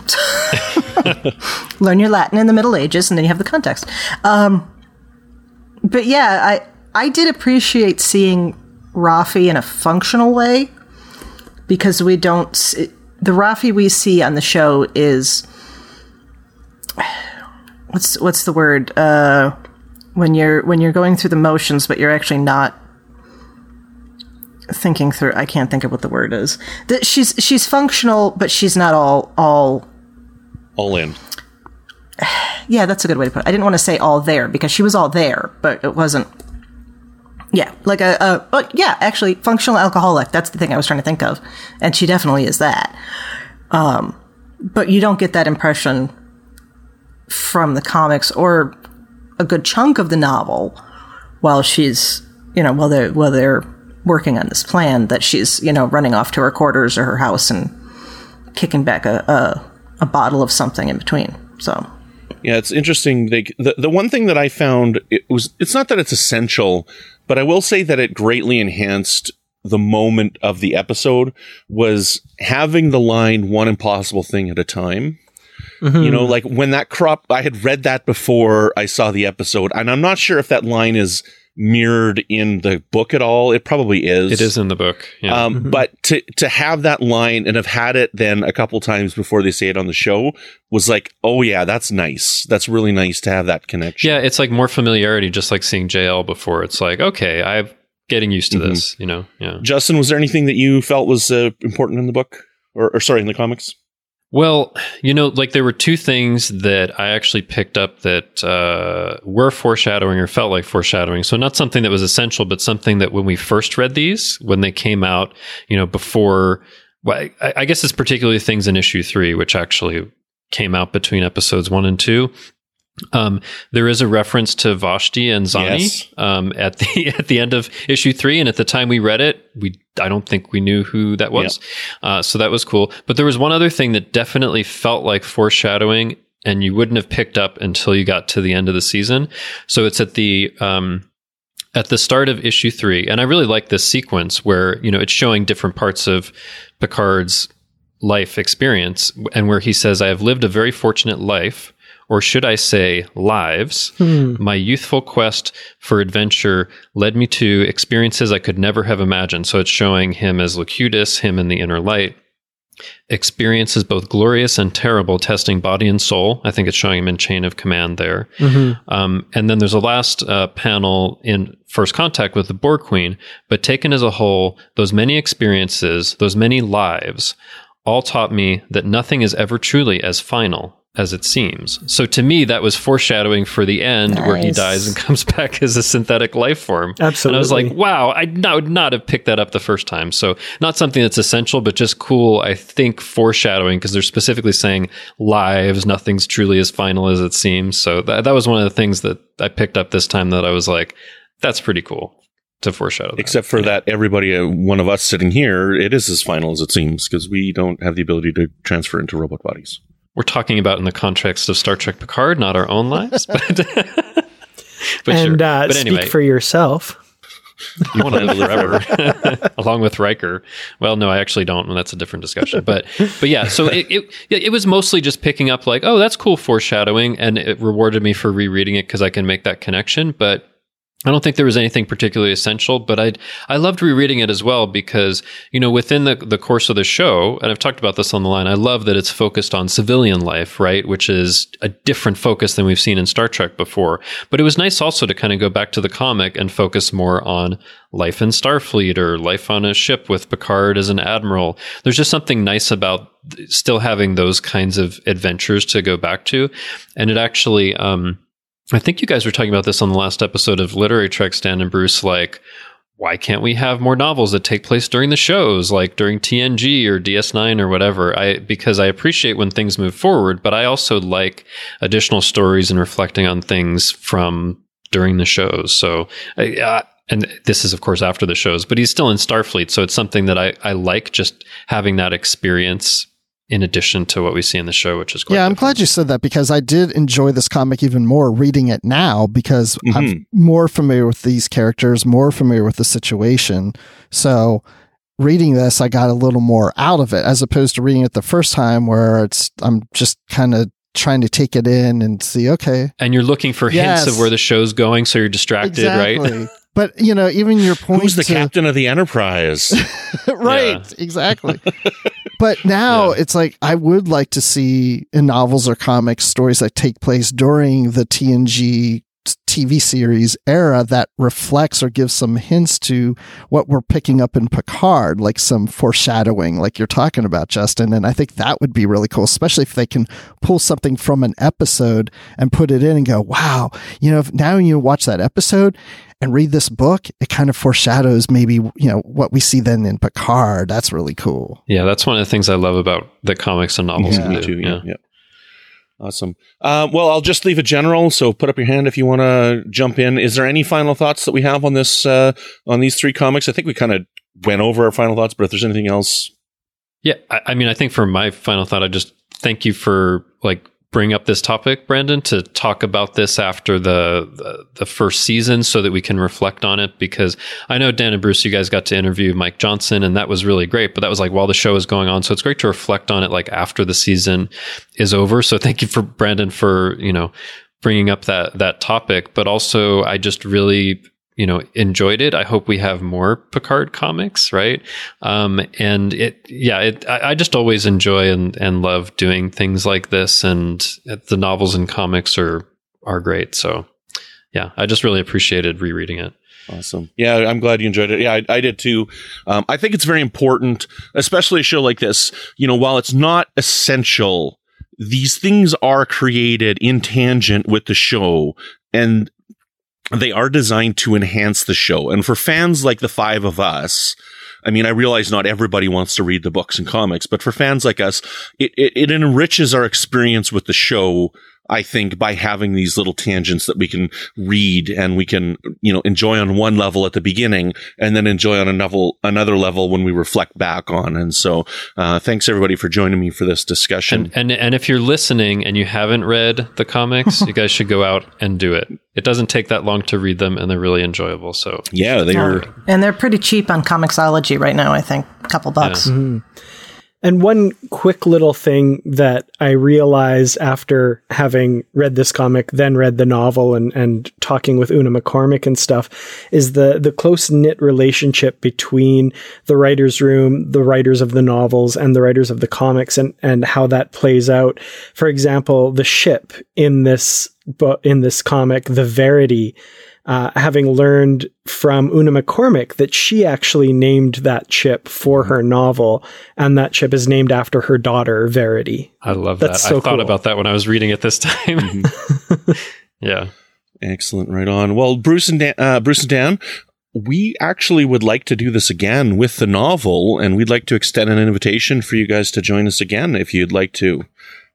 Learn your Latin in the Middle Ages, and then you have the context. Um, but yeah, I, I did appreciate seeing Raffi in a functional way, because we don't... See, the Raffi we see on the show is... What's what's the word? Uh... When you're when you're going through the motions, but you're actually not thinking through. I can't think of what the word is. That she's she's functional, but she's not all all all in. Yeah, that's a good way to put it. I didn't want to say all there because she was all there, but it wasn't. Yeah, like a, a but yeah, actually, functional alcoholic. That's the thing I was trying to think of, and she definitely is that. Um, but you don't get that impression from the comics or a good chunk of the novel while she's, you know, while they're, while they're working on this plan that she's, you know, running off to her quarters or her house and kicking back a, a, a bottle of something in between. So, yeah, it's interesting. They, the, the one thing that I found, it was, it's not that it's essential, but I will say that it greatly enhanced the moment of the episode was having the line one impossible thing at a time. Mm-hmm. You know, like when that crop, I had read that before I saw the episode, and I'm not sure if that line is mirrored in the book at all. It probably is. It is in the book. Yeah. Um, Mm-hmm. But to to have that line and have had it then a couple times before they say it on the show was like, oh yeah, that's nice. That's really nice to have that connection. Yeah, it's like more familiarity, just like seeing J L before. It's like, okay, I'm getting used to Mhm. this, you know? Yeah. Justin, was there anything that you felt was uh, important in the book? Or, or sorry, in the comics? Well, you know, like there were two things that I actually picked up that uh, were foreshadowing or felt like foreshadowing. So not something that was essential, but something that when we first read these, when they came out, you know, before, well, I, I guess it's particularly things in issue three, which actually came out between episodes one and two. Um, there is a reference to Vashti and Zani Yes. um, at the at the end of issue three, and at the time we read it, we I don't think we knew who that was. Uh, so that was cool. But there was one other thing that definitely felt like foreshadowing, and you wouldn't have picked up until you got to the end of the season. So it's at the um, at the start of issue three, and I really like this sequence where you know it's showing different parts of Picard's life experience, and where he says, "I have lived a very fortunate life." Or should I say lives, Hmm. my youthful quest for adventure led me to experiences I could never have imagined. So it's showing him as Locutus, him in the inner light. Experiences both glorious and terrible, testing body and soul. I think it's showing him in Chain of Command there. Mm-hmm. Um, and then there's a last uh, panel in First Contact with the Borg Queen. But taken as a whole, those many experiences, those many lives, all taught me that nothing is ever truly as final as it seems. So to me, that was foreshadowing for the end where he Nice. dies and comes back as a synthetic life form. Absolutely. And I was like, wow, I n- would not have picked that up the first time. So not something that's essential, but just cool, I think, foreshadowing, because they're specifically saying lives, nothing's truly as final as it seems. So that, that was one of the things that I picked up this time that I was like, that's pretty cool to foreshadow that. Except for that, everybody, uh, one of us sitting here, it is as final as it seems because we don't have the ability to transfer into robot bodies. We're talking about in the context of Star Trek Picard, not our own lives. But, but and sure. uh, But anyway, speak for yourself. you want to live forever, along with Riker. Well, no, I actually don't, and that's a different discussion. But but yeah, so it, it it was mostly just picking up like, oh, that's cool foreshadowing, and it rewarded me for rereading it because I can make that connection. But I don't think there was anything particularly essential, but I I loved rereading it as well because, you know, within the, the course of the show, and I've talked about this on the line, I love that it's focused on civilian life, right? Which is a different focus than we've seen in Star Trek before. But it was nice also to kind of go back to the comic and focus more on life in Starfleet or life on a ship with Picard as an admiral. There's just something nice about still having those kinds of adventures to go back to. And it actually, um, I think you guys were talking about this on the last episode of Literary Trek, Stan and Bruce, like, why can't we have more novels that take place during the shows, like during T N G or D S nine or whatever? I because I appreciate when things move forward, but I also like additional stories and reflecting on things from during the shows. So, uh, and this is, of course, after the shows, but he's still in Starfleet, so it's something that I, I like just having that experience in addition to what we see in the show, which is quite yeah, I'm different. glad you said that because I did enjoy this comic even more reading it now because Mhm. I'm more familiar with these characters, more familiar with the situation. So reading this, I got a little more out of it as opposed to reading it the first time where it's I'm just kind of trying to take it in and see, okay. And you're looking for Yes. hints of where the show's going, so you're distracted, right? Exactly. But, you know, even your point Who's the to- captain of the Enterprise? right, Yeah. exactly. But now Yeah. it's like I would like to see in novels or comics stories that take place during the T N G T V series era that reflects or gives some hints to what we're picking up in Picard, like some foreshadowing, like you're talking about, Justin. And I think that would be really cool, especially if they can pull something from an episode and put it in and go, wow, you know, if now you watch that episode and read this book, it kind of foreshadows maybe, you know, what we see then in Picard. That's really cool. Yeah, that's one of the things I love about the comics and novels. Yeah. can Me do. too. Yeah. yeah. Awesome. Uh, well, I'll just leave it general. So put up your hand if you want to jump in. Is there any final thoughts that we have on this, uh, on these three comics? I think we kind of went over our final thoughts, but if there's anything else. Yeah, I, I mean, I think for my final thought, I just thank you for like bring up this topic, Brandon, to talk about this after the, the the first season so that we can reflect on it. Because I know Dan and Bruce, you guys got to interview Mike Johnson, and that was really great. But that was like while the show is going on, so it's great to reflect on it like after the season is over. So thank you for Brandon for you know bringing up that that topic. But also, I just really you know, enjoyed it. I hope we have more Picard comics, right? Um, and it, yeah, it, I, I just always enjoy and, and love doing things like this, and the novels and comics are are great. So, yeah, I just really appreciated rereading it. Awesome. Yeah, I'm glad you enjoyed it. Yeah, I, I did too. Um, I think it's very important, especially a show like this. You know, while it's not essential, these things are created in tangent with the show, and they are designed to enhance the show. And for fans like the five of us, I mean, I realize not everybody wants to read the books and comics, but for fans like us, it, it, it enriches our experience with the show, I think, by having these little tangents that we can read and we can, you know, enjoy on one level at the beginning and then enjoy on another, another level when we reflect back on. And so, uh, thanks everybody for joining me for this discussion. And, and, and if you're listening and you haven't read the comics, you guys should go out and do it. It doesn't take that long to read them, and they're really enjoyable. So yeah, they are. And they're pretty cheap on Comixology right now, I think. A couple bucks. Yeah. Mm-hmm. And one quick little thing that I realized after having read this comic, then read the novel and, and talking with Una McCormick and stuff, is the, the close-knit relationship between the writer's room, the writers of the novels, and the writers of the comics, and, and how that plays out. For example, the ship in this book, in this comic, the Verity, Uh, having learned from Una McCormick that she actually named that ship for her novel, and that ship is named after her daughter, Verity. I love That's that. so I thought cool. about that when I was reading it this time. Mm-hmm. Yeah. Excellent. Right on. Well, Bruce and Dan, uh, Bruce and Dan, we actually would like to do this again with the novel, and we'd like to extend an invitation for you guys to join us again if you'd like to.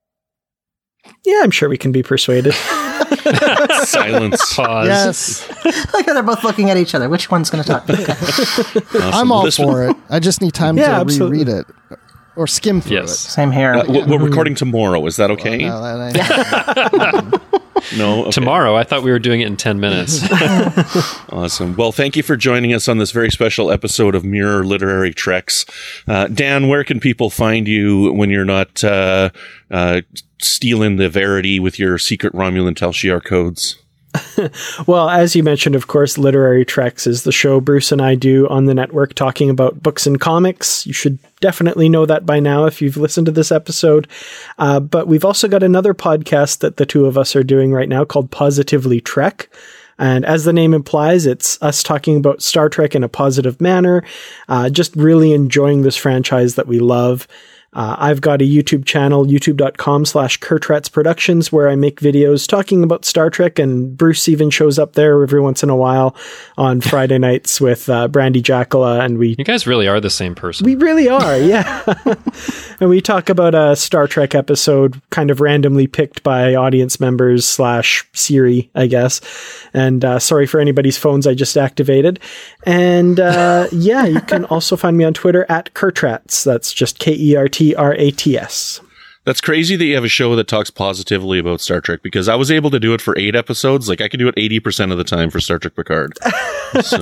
Yeah, I'm sure we can be persuaded. Silence. Pause. Yes. Like they're both looking at each other. Which one's going to talk? Okay. Awesome. I'm all Well, this for it. I just need time Yeah, to absolutely. reread it or skim through Yes. Same here. Uh, w- We're recording tomorrow. Is that okay? it. No, that ain't- No. Okay. Tomorrow, I thought we were doing it in ten minutes. Awesome. Well, thank you for joining us on this very special episode of Mirror Literary Treks. Uh, Dan, where can people find you when you're not uh, uh, stealing the Verity with your secret Romulan Tal Shiar codes? Well, as you mentioned, of course, Literary Treks is the show Bruce and I do on the network talking about books and comics. You should definitely know that by now if you've listened to this episode. Uh, but we've also got another podcast that the two of us are doing right now called Positively Trek. And as the name implies, it's us talking about Star Trek in a positive manner, uh, just really enjoying this franchise that we love. Uh, I've got a YouTube channel, youtube.com slash Kurtratz Productions, where I make videos talking about Star Trek, and Bruce even shows up there every once in a while on Friday nights with uh, Brandy Jackala, and we... You guys really are the same person. We really are, yeah. And we talk about a Star Trek episode kind of randomly picked by audience members slash Siri, I guess. And uh, sorry for anybody's phones I just activated. And uh, yeah, you can also find me on Twitter at Kurtratz. That's just K E R T R A T S. That's crazy that you have a show that talks positively about Star Trek, because I was able to do it for eight episodes. Like, I could do it eighty percent of the time for Star Trek Picard. So,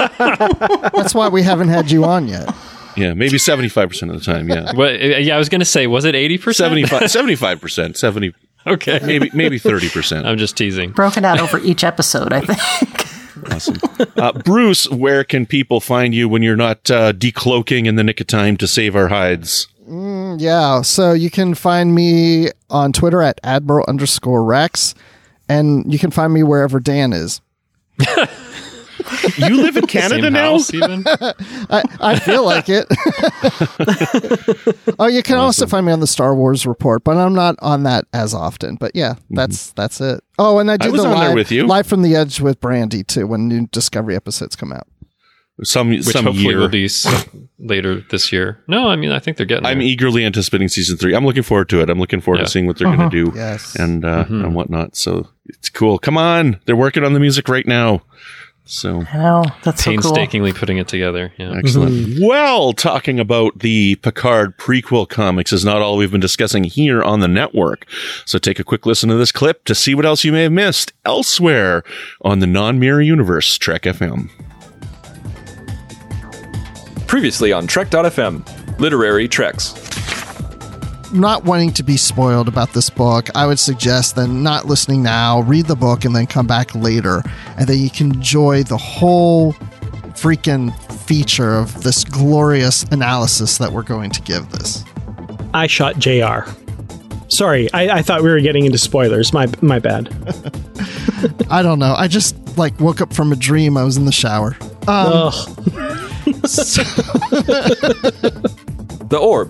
That's why we haven't had you on yet. yeah, maybe seventy-five percent of the time, yeah. But, uh, yeah, I was going to say, was it eighty percent? seventy-five, seventy-five percent, seventy, Okay. maybe maybe thirty percent. I'm just teasing. Broken out over each episode, I think. Awesome. Uh, Bruce, where can people find you when you're not uh, decloaking in the nick of time to save our hides? Mm, yeah, so you can find me on Twitter at Admiral underscore Rex, and you can find me wherever Dan is. You live in Canada Same now? house, even? I, I feel like it. Oh, you can also find me on the Star Wars Report, but I'm not on that as often. But yeah, that's mm-hmm. that's it. Oh, and I do I was the on live, there with you. live from the Edge with Brandy too when new Discovery episodes come out. Some Which some hopefully year. will be s- later this year. No, I mean, I think they're getting I'm there. eagerly anticipating season three. I'm looking forward to it. I'm looking forward Yeah. to seeing what they're Uh-huh. going to do Yes. and uh, Mhm. and whatnot. So it's cool. Come on, they're working on the music right now. So I know. That's so cool. Painstakingly putting it together. Yeah. excellent. Well, talking about the Picard prequel comics is not all we've been discussing here on the network. So take a quick listen to this clip to see what else you may have missed elsewhere on the Non-Mirror Universe Trek F M. Previously on Trek dot f m, Literary Treks. not wanting to be spoiled about this book, I would suggest then not listening now, read the book, and then come back later, and then you can enjoy the whole freaking feature of this glorious analysis that we're going to give this. I shot J R. Sorry, I, I thought we were getting into spoilers. My my bad. I don't know. I just like woke up from a dream. I was in the shower. Um, so the orb.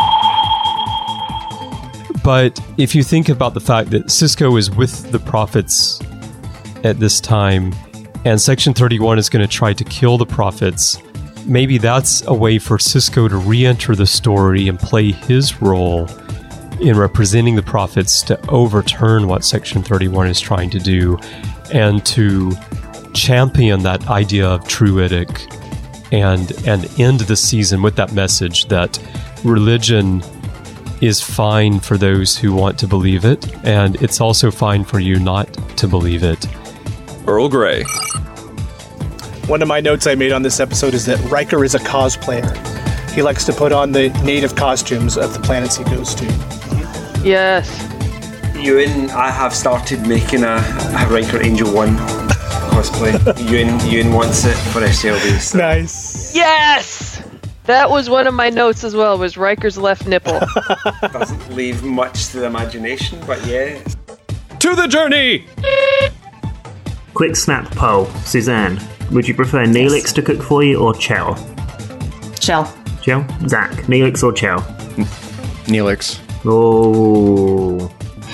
But if you think about the fact that Sisko is with the prophets at this time, and Section thirty-one is going to try to kill the prophets, maybe that's a way for Sisko to re-enter the story and play his role in representing the prophets to overturn what Section thirty-one is trying to do and to champion that idea of Druidic and and end the season with that message that religion is fine for those who want to believe it, and it's also fine for you not to believe it. Earl Grey. One of my notes I made on this episode is that Riker is a cosplayer. He likes to put on the native costumes of the planets he goes to. Yes. Ewan, I have started making a, a Riker Angel one cosplay. Ewan, Ewan wants it for S L B. So. Nice. Yes! That was one of my notes as well, was Riker's left nipple. Doesn't leave much to the imagination, but yeah. To the journey! Quick snap poll. Suzanne, would you prefer Neelix yes. to cook for you or Chell? Chell. Chell? Zach, Neelix or Chell? Neelix. Oh.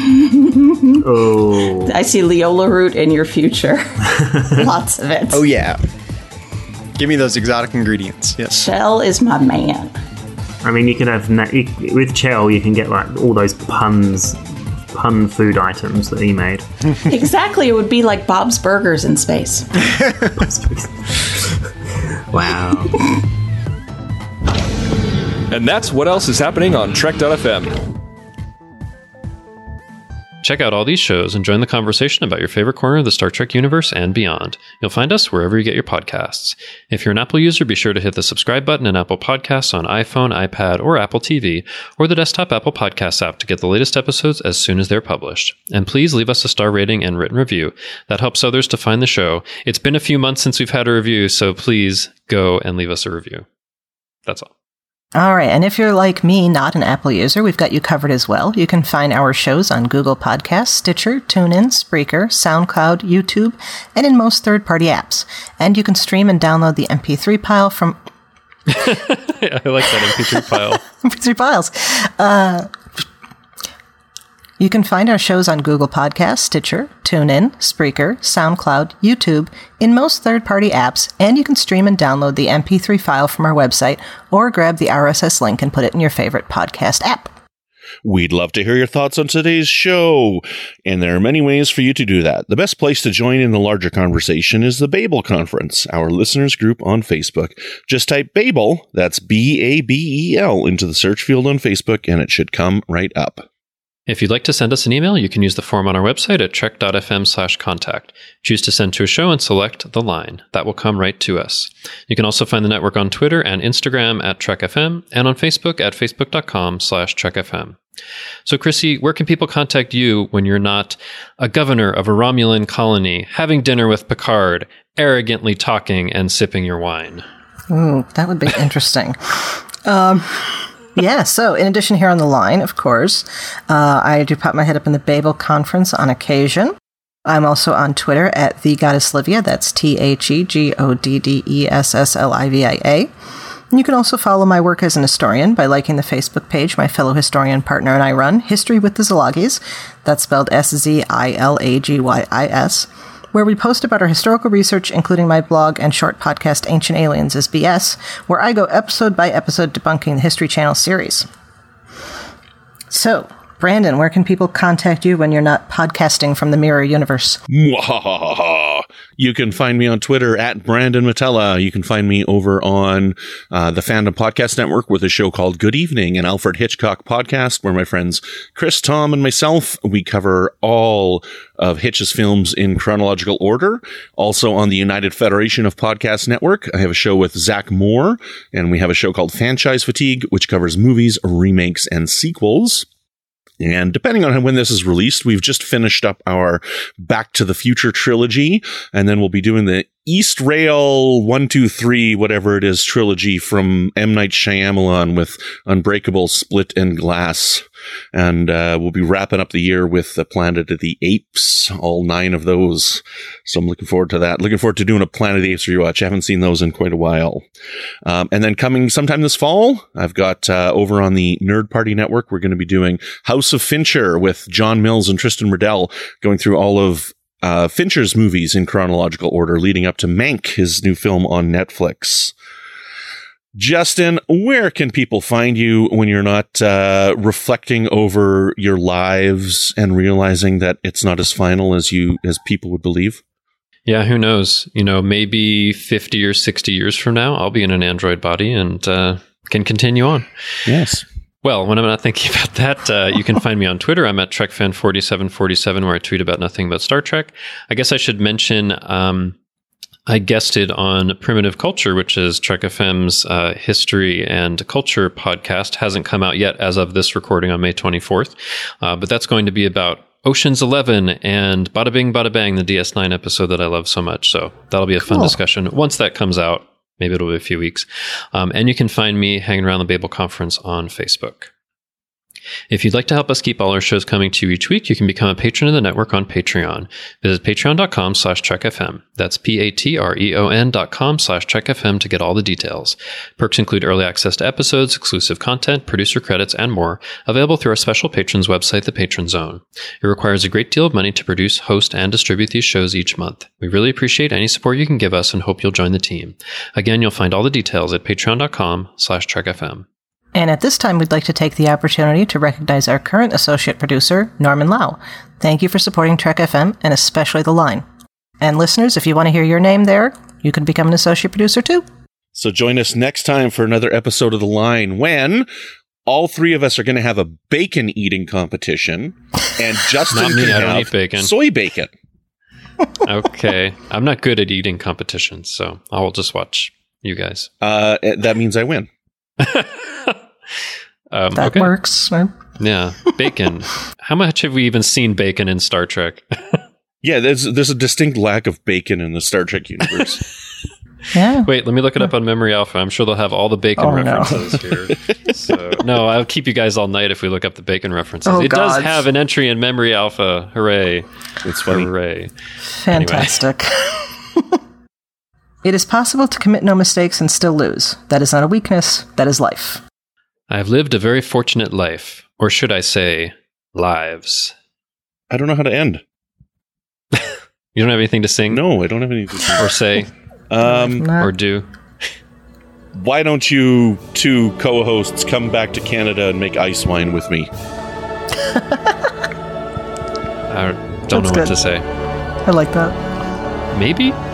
Oh. I see Leola root in your future. Lots of it. Oh, yeah. Give me those exotic ingredients. Yes. Chell is my man. I mean, you can have na- you, with Chell, you can get like all those puns, pun food items that he made. Exactly, it would be like Bob's Burgers in space. Wow. And that's what else is happening on Trek dot f m. Check out all these shows and join the conversation about your favorite corner of the Star Trek universe and beyond. You'll find us wherever you get your podcasts. If you're an Apple user, be sure to hit the subscribe button in Apple Podcasts on iPhone, iPad, or Apple T V, or the desktop Apple Podcasts app to get the latest episodes as soon as they're published. And please leave us a star rating and written review. That helps others to find the show. It's been a few months since we've had a review, so please go and leave us a review. That's all. All right, and if you're like me, not an Apple user, we've got you covered as well. You can find our shows on Google Podcasts, Stitcher, TuneIn, Spreaker, SoundCloud, YouTube, and in most third-party apps. And you can stream and download the M P three file from... I like that M P three file. M P three files. Uh... You can find our shows on Google Podcasts, Stitcher, TuneIn, Spreaker, SoundCloud, YouTube, in most third-party apps, and you can stream and download the M P three file from our website or grab the R S S link and put it in your favorite podcast app. We'd love to hear your thoughts on today's show, and there are many ways for you to do that. The best place to join in the larger conversation is the Babel Conference, our listeners group on Facebook. Just type Babel, that's B A B E L, into the search field on Facebook, and it should come right up. If you'd like to send us an email, you can use the form on our website at trek dot f m slash contact. Choose to send to a show and select the line. That will come right to us. You can also find the network on Twitter and Instagram at Trek F M and on Facebook at facebook dot com slash Trek F M. So, Chrissy, where can people contact you when you're not a governor of a Romulan colony, having dinner with Picard, arrogantly talking and sipping your wine? Ooh, that would be interesting. um... Yeah, so in addition here on the line, of course, uh, I do pop my head up in the Babel Conference on occasion. I'm also on Twitter at The Goddess Livia. That's T H E G O D D E S S L I V I A. And you can also follow my work as an historian by liking the Facebook page my fellow historian partner and I run, History with the Zilagis. That's spelled S Z I L A G Y I S. Where we post about our historical research, including my blog and short podcast, Ancient Aliens is B S, where I go episode by episode debunking the History Channel series. So, Brandon, where can people contact you when you're not podcasting from the Mirror Universe? You can find me on Twitter at Brandon Matella. You can find me over on uh, the Fandom Podcast Network with a show called Good Evening, an Alfred Hitchcock podcast where my friends Chris, Tom, and myself, we cover all of Hitch's films in chronological order. Also on the United Federation of Podcast Network, I have a show with Zach Moore, and we have a show called Franchise Fatigue, which covers movies, remakes, and sequels. And depending on when this is released, we've just finished up our Back to the Future trilogy, and then we'll be doing the East Rail one, two, three, whatever it is, trilogy from M. Night Shyamalan with Unbreakable, Split, and Glass. And uh, we'll be wrapping up the year with the Planet of the Apes, all nine of those. So I'm looking forward to that. Looking forward to doing a Planet of the Apes rewatch. I haven't seen those in quite a while. Um, and then coming sometime this fall, I've got uh, over on the Nerd Party Network, we're going to be doing House of Fincher with John Mills and Tristan Riddell, going through all of uh, Fincher's movies in chronological order, leading up to Mank, his new film on Netflix. Justin, where can people find you when you're not uh, reflecting over your lives and realizing that it's not as final as you as people would believe? Yeah, who knows? You know, maybe fifty or sixty years from now, I'll be in an android body and uh, can continue on. Yes. Well, when I'm not thinking about that, uh, you can find me on Twitter. I'm at TrekFan forty-seven forty-seven, where I tweet about nothing but Star Trek. I guess I should mention... Um, I guested on Primitive Culture, which is Trek F M's uh, history and culture podcast. Hasn't come out yet as of this recording on May twenty-fourth. Uh, but that's going to be about Ocean's Eleven and Bada Bing Bada Bang, the D S nine episode that I love so much. So that'll be a cool. fun discussion once that comes out. Maybe it'll be a few weeks. Um, and you can find me hanging around the Babel Conference on Facebook. If you'd like to help us keep all our shows coming to you each week, you can become a patron of the network on Patreon. Visit patreon.com slash trekfm. That's P-A-T-R-E-O-N dot com slash trekfm to get all the details. Perks include early access to episodes, exclusive content, producer credits, and more, available through our special patrons website, The Patron Zone. It requires a great deal of money to produce, host, and distribute these shows each month. We really appreciate any support you can give us and hope you'll join the team. Again, you'll find all the details at patreon.com slash trekfm. And at this time, we'd like to take the opportunity to recognize our current associate producer, Norman Lau. Thank you for supporting Trek F M, and especially The Line. And listeners, if you want to hear your name there, you can become an associate producer too. So join us next time for another episode of The Line, when all three of us are going to have a bacon eating competition, and Justin Not me, can I don't have eat bacon. soy bacon. Okay. I'm not good at eating competitions, so I'll just watch you guys. Uh, that means I win. Um, that okay. works. Yeah, bacon. How much have we even seen bacon in Star Trek? Yeah, there's there's a distinct lack of bacon in the Star Trek universe. Yeah. Wait, let me look it up on Memory Alpha. I'm sure they'll have all the bacon Oh, references here. So, no, I'll keep you guys all night if we look up the bacon references. Oh, it God. does have an entry in Memory Alpha. Hooray. It's funny. Hooray. Fantastic. It is possible to commit no mistakes and still lose. That is not a weakness. That is life. I have lived a very fortunate life. Or should I say, lives. I don't know how to end. You don't have anything to sing? No, I don't have anything to sing. Or say? Um, or do? Why don't you two co-hosts come back to Canada and make ice wine with me? I don't That's know good. what to say. I like that. Maybe?